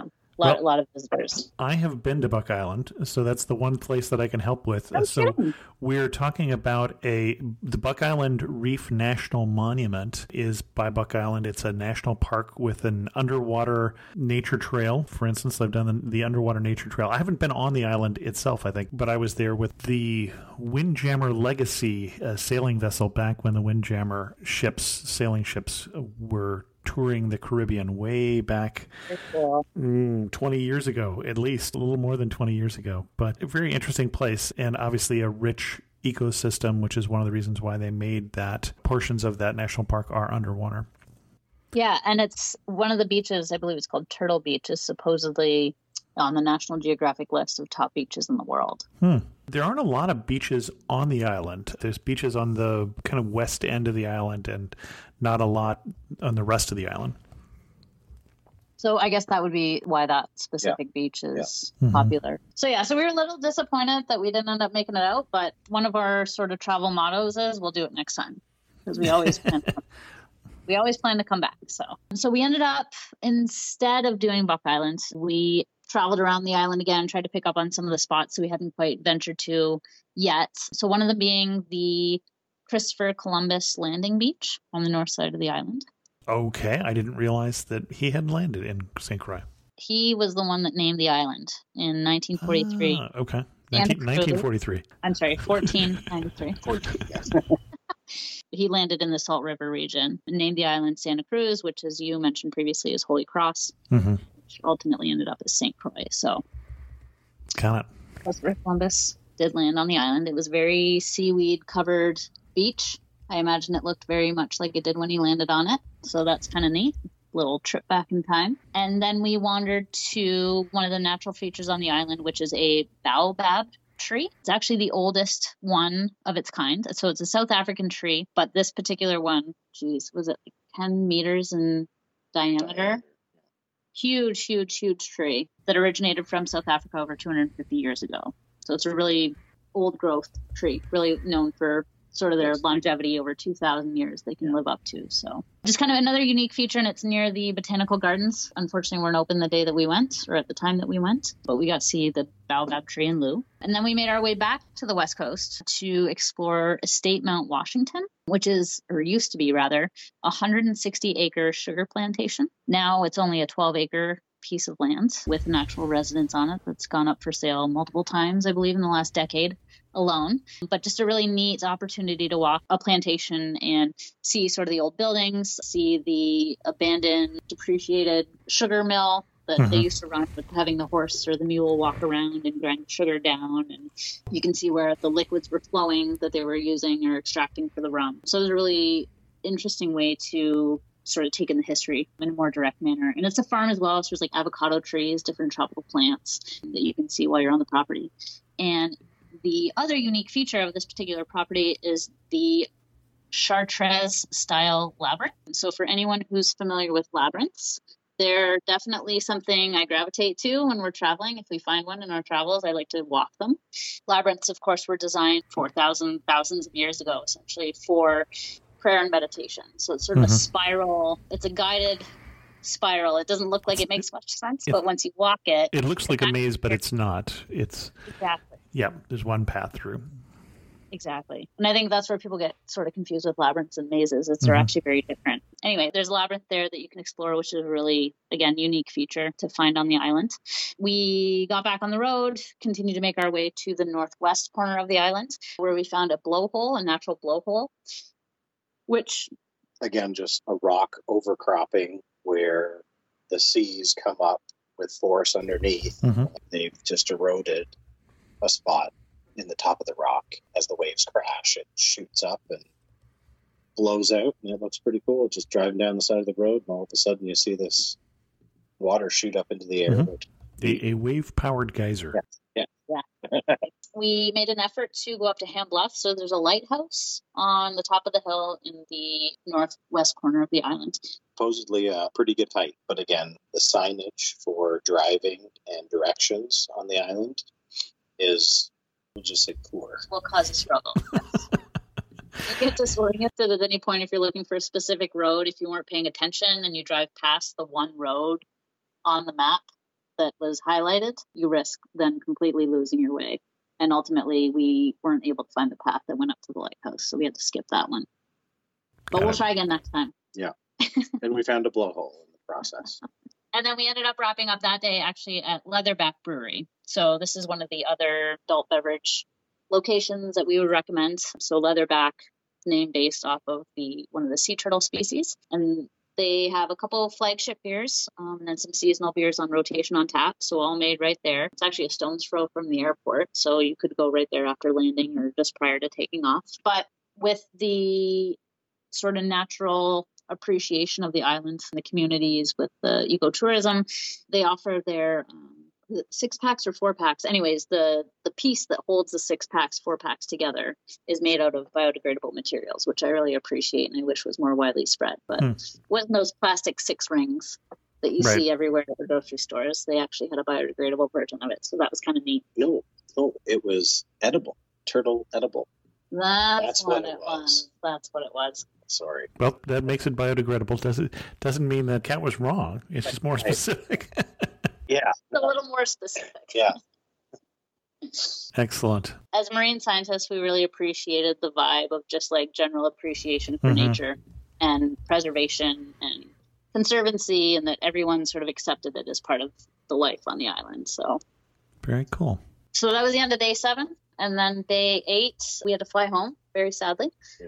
lot, Well, a lot of visitors. I have been to Buck Island, so that's the one place that I can help with. Oh, so kidding. we're talking about a the Buck Island Reef National Monument is by Buck Island. It's a national park with an underwater nature trail. For instance, I've done the, the underwater nature trail. I haven't been on the island itself, I think, but I was there with the Windjammer Legacy uh, sailing vessel back when the Windjammer ships, sailing ships, were touring the Caribbean way back Cool. mm, twenty years ago, at least a little more than twenty years ago. But a very interesting place, and obviously a rich ecosystem, which is one of the reasons why they made that portions of that national park are underwater. Yeah, and it's one of the beaches, I believe it's called Turtle Beach, is supposedly on the National Geographic list of top beaches in the world. Hmm. There aren't a lot of beaches on the island. There's beaches on the kind of west end of the island and not a lot on the rest of the island. So I guess that would be why that specific beach is Yeah. Mhm. popular. So yeah, so we were a little disappointed that we didn't end up making it out, but one of our sort of travel mottos is we'll do it next time, because we always plan to, we always plan to come back. So so we ended up, instead of doing Buck Island, we traveled around the island again, tried to pick up on some of the spots we hadn't quite ventured to yet. So one of them being the Christopher Columbus Landing Beach on the north side of the island. Okay, I didn't realize that he had landed in Saint Croix. He was the one that named the island in nineteen forty-three. Ah, okay. And nineteen, nineteen forty-three. I'm sorry, fourteen ninety-three. fourteen, yes. He landed in the Salt River region and named the island Santa Cruz, which, as you mentioned previously, is Holy Cross, Mm-hmm. which ultimately ended up as Saint Croix. So Got it. Christopher Columbus did land on the island. It was a very seaweed-covered beach. I imagine it looked very much like it did when he landed on it. So that's kind of neat. Little trip back in time. And then we wandered to one of the natural features on the island, which is a baobab tree. It's actually the oldest one of its kind. So it's a South African tree, but this particular one, geez, was it like ten meters in diameter? Huge, huge, huge tree that originated from South Africa over two hundred fifty years ago. So it's a really old growth tree, really known for sort of their longevity over two thousand years they can live up to. So just kind of another unique feature, and it's near the botanical gardens. Unfortunately, weren't open the day that we went, or at the time that we went, but we got to see the baobab tree in lieu. And then we made our way back to the West Coast to explore Estate Mount Washington, which is, or used to be rather, a one hundred sixty acre sugar plantation. Now it's only a twelve acre piece of land with an actual residence on it that's gone up for sale multiple times, I believe, in the last decade alone. But just a really neat opportunity to walk a plantation and see sort of the old buildings, see the abandoned, depreciated sugar mill that Mhm. they used to run with having the horse or the mule walk around and grind sugar down. And you can see where the liquids were flowing that they were using or extracting for the rum. So it was a really interesting way to sort of take in the history in a more direct manner. And it's a farm as well, so there's like avocado trees, different tropical plants that you can see while you're on the property. And the other unique feature of this particular property is the Chartres style labyrinth. So for anyone who's familiar with labyrinths, they're definitely something I gravitate to when we're traveling. If we find one in our travels, I like to walk them. Labyrinths, of course, were designed four thousand, thousands of years ago, essentially for prayer and meditation. So it's sort of Mhm. a spiral. It's a guided spiral. It doesn't look like it makes much sense, It- but once you walk it, It looks like a maze, but it's not. It's, exactly. yeah, there's one path through. Exactly. And I think that's where people get sort of confused with labyrinths and mazes. It's they're Mhm. actually very different. Anyway, there's a labyrinth there that you can explore, which is a really, again, unique feature to find on the island. We got back on the road, continued to make our way to the northwest corner of the island, where we found a blowhole, a natural blowhole, which, Again, just a rock overcropping where the seas come up with force underneath. Mhm. They've just eroded a spot in the top of the rock. As the waves crash, it shoots up and blows out, and it looks pretty cool. Just driving down the side of the road, and all of a sudden you see this water shoot up into the air. Mhm. A, a wave-powered geyser. Yeah. we made an effort to go up to Ham Bluff. So there's a lighthouse on the top of the hill in the northwest corner of the island. Supposedly a pretty good height, but again, the signage for driving and directions on the island is, we'll just say, poor. Will cause a struggle. You get disoriented at any point if you're looking for a specific road. If you weren't paying attention and you drive past the one road on the map that was highlighted, you risk then completely losing your way. And ultimately, we weren't able to find the path that went up to the lighthouse, so we had to skip that one. But Got we'll it. try again next time. Yeah. And we found a blowhole in the process. And then we ended up wrapping up that day actually at Leatherback Brewery. So this is one of the other adult beverage locations that we would recommend. So Leatherback, name based off of the one of the sea turtle species. And they have a couple of flagship beers um, and then some seasonal beers on rotation on tap. So all made right there. It's actually a stone's throw from the airport. So you could go right there after landing or just prior to taking off. But with the sort of natural appreciation of the islands and the communities with the ecotourism, they offer their um, six packs or four packs. Anyways, the the piece that holds the six packs, four packs together is made out of biodegradable materials, which I really appreciate and I wish was more widely spread. But Hmm. wasn't those plastic six rings that you Right. see everywhere at the grocery stores? They actually had a biodegradable version of it, so that was kind of neat. No, no, it was edible. Turtle edible. That's, That's what, what it it was. was. That's what it was. Sorry. Well, that makes it biodegradable. Doesn't doesn't mean that Kat was wrong. It's just more Right. specific. Yeah. It's a little more specific. Yeah. Excellent. As marine scientists, we really appreciated the vibe of just like general appreciation for Mhm. nature and preservation and conservancy, and that everyone sort of accepted it as part of the life on the island. So, Very cool. so that was the end of day seven. And then day eight, we had to fly home, very sadly.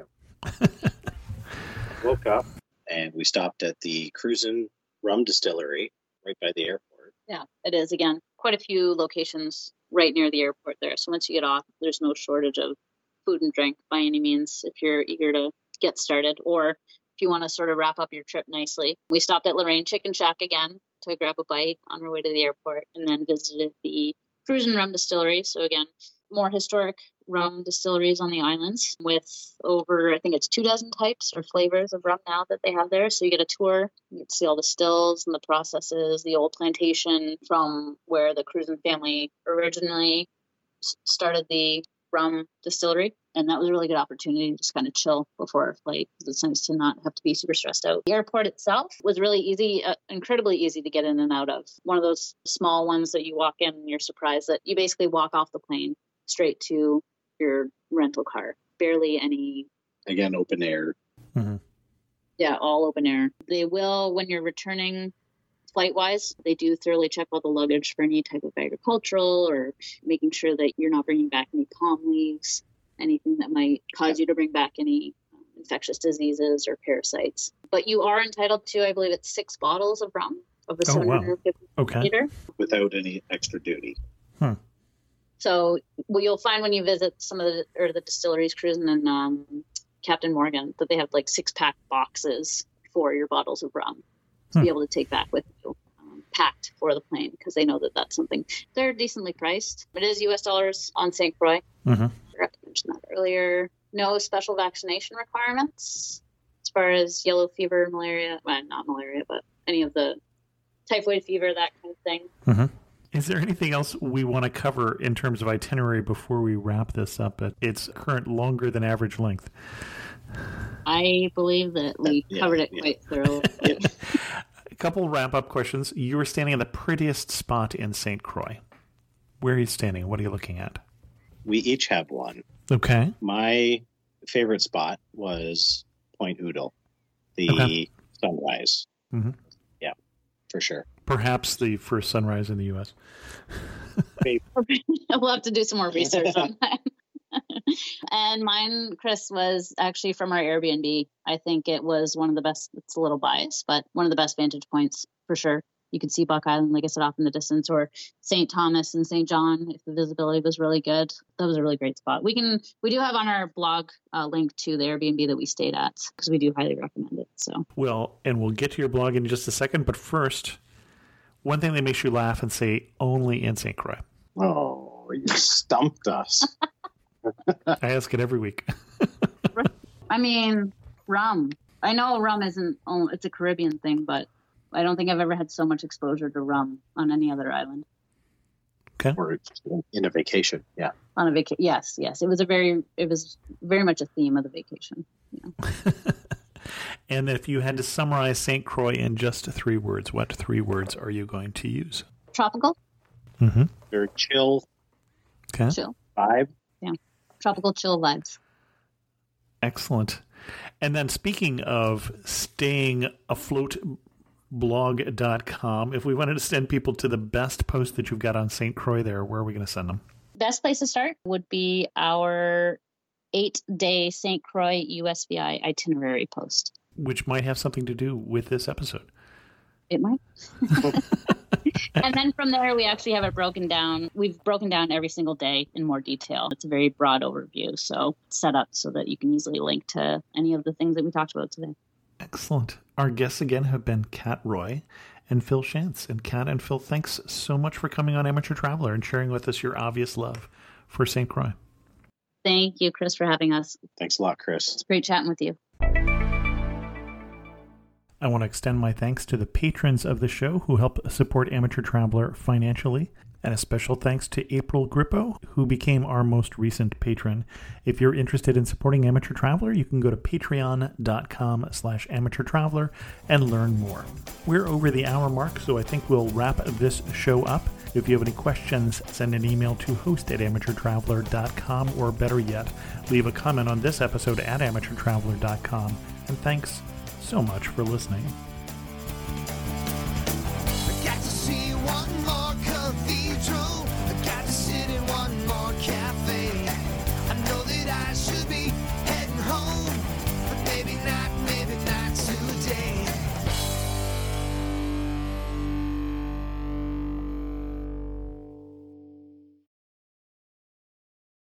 Woke up and we stopped at the Cruisin' Rum Distillery right by the airport. Yeah, it is, again, quite a few locations right near the airport there. So once you get off, there's no shortage of food and drink by any means if you're eager to get started, or if you want to sort of wrap up your trip nicely. We stopped at Lorraine Chicken Shack again to grab a bite on our way to the airport, and then visited the Cruisin' Rum Distillery. So again, more historic rum distilleries on the islands with over, I think it's two dozen types or flavors of rum now that they have there. So you get a tour, you get to see all the stills and the processes, the old plantation from where the Cruisin' family originally s- started the rum distillery. And that was a really good opportunity to just kind of chill before our flight, because it's nice to not have to be super stressed out. The airport itself was really easy, uh, incredibly easy to get in and out of. One of those small ones that you walk in and you're surprised that you basically walk off the plane straight to your rental car. Barely any, Again, open air. Mm-hmm. yeah, all open air. They will, when you're returning flight-wise, they do thoroughly check all the luggage for any type of agricultural, or making sure that you're not bringing back any palm leaves, anything that might cause you to bring back any um, infectious diseases or parasites. But you are entitled to, I believe it's six bottles of rum of a Oh, wow. seven hundred fifty Okay. liter. Without any extra duty. So what you'll find when you visit some of the, or the distilleries cruising in um, Captain Morgan, that they have like six pack boxes for your bottles of rum to Hmm. be able to take back with you, um, packed for the plane, because they know that that's something. They're decently priced. It is U S dollars on Saint Croix. Mm-hmm. I forgot to mention that earlier. No special vaccination requirements as far as yellow fever, malaria, well, not malaria, but any of the typhoid fever, that kind of thing. Mm-hmm. Is there anything else we want to cover in terms of itinerary before we wrap this up at its current longer than average length? I believe that we Yeah, covered it yeah. quite thoroughly. A couple wrap-up questions. You were standing at the prettiest spot in Saint Croix. Where are you standing? What are you looking at? We each have one. Okay. My favorite spot was Point Oodle, the Okay. sunrise. Mhm. Yeah, for sure. Perhaps the first sunrise in the U S. We'll have to do some more research on that. And mine, Chris, was actually from our Airbnb. I think it was one of the best, it's a little biased, but one of the best vantage points for sure. You could see Buck Island, like I said, off in the distance, or Saint Thomas and Saint John if the visibility was really good. That was a really great spot. We can, we do have on our blog a link to the Airbnb that we stayed at, because we do highly recommend it. So Well, and we'll get to your blog in just a second, but first, one thing that makes you laugh and say only in Saint Croix. Oh, you stumped us. I ask it every week. I mean, rum. I know rum isn't, oh, it's a Caribbean thing, but I don't think I've ever had so much exposure to rum on any other island. Or in a vacation. Yeah. On a vacation, yes, yes, it was a very, it was very much a theme of the vacation. You know? And if you had to summarize Saint Croix in just three words, what three words are you going to use? Tropical. Mm-hmm. Very chill Okay. Chill. vibe. Yeah. Tropical chill vibes. Excellent. And then speaking of staying afloat, blog dot com, if we wanted to send people to the best post that you've got on Saint Croix there, where are we going to send them? Best place to start would be our eight-day Saint Croix U S V I itinerary post. Which might have something to do with this episode. It might. And then from there, we actually have it broken down. We've broken down every single day in more detail. It's a very broad overview, so it's set up so that you can easily link to any of the things that we talked about today. Excellent. Our guests again have been Kat Roy and Phil Shantz. And Kat and Phil, thanks so much for coming on Amateur Traveler and sharing with us your obvious love for Saint Croix. Thank you, Chris, for having us. Thanks a lot, Chris. It's great chatting with you. I want to extend my thanks to the patrons of the show who help support Amateur Traveler financially. And a special thanks to April Grippo, who became our most recent patron. If you're interested in supporting Amateur Traveler, you can go to patreon.com slash amateur traveler and learn more. We're over the hour mark, so I think we'll wrap this show up. If you have any questions, send an email to host at amateur traveler dot com, or better yet, leave a comment on this episode at amateur traveler dot com. And thanks so much for listening.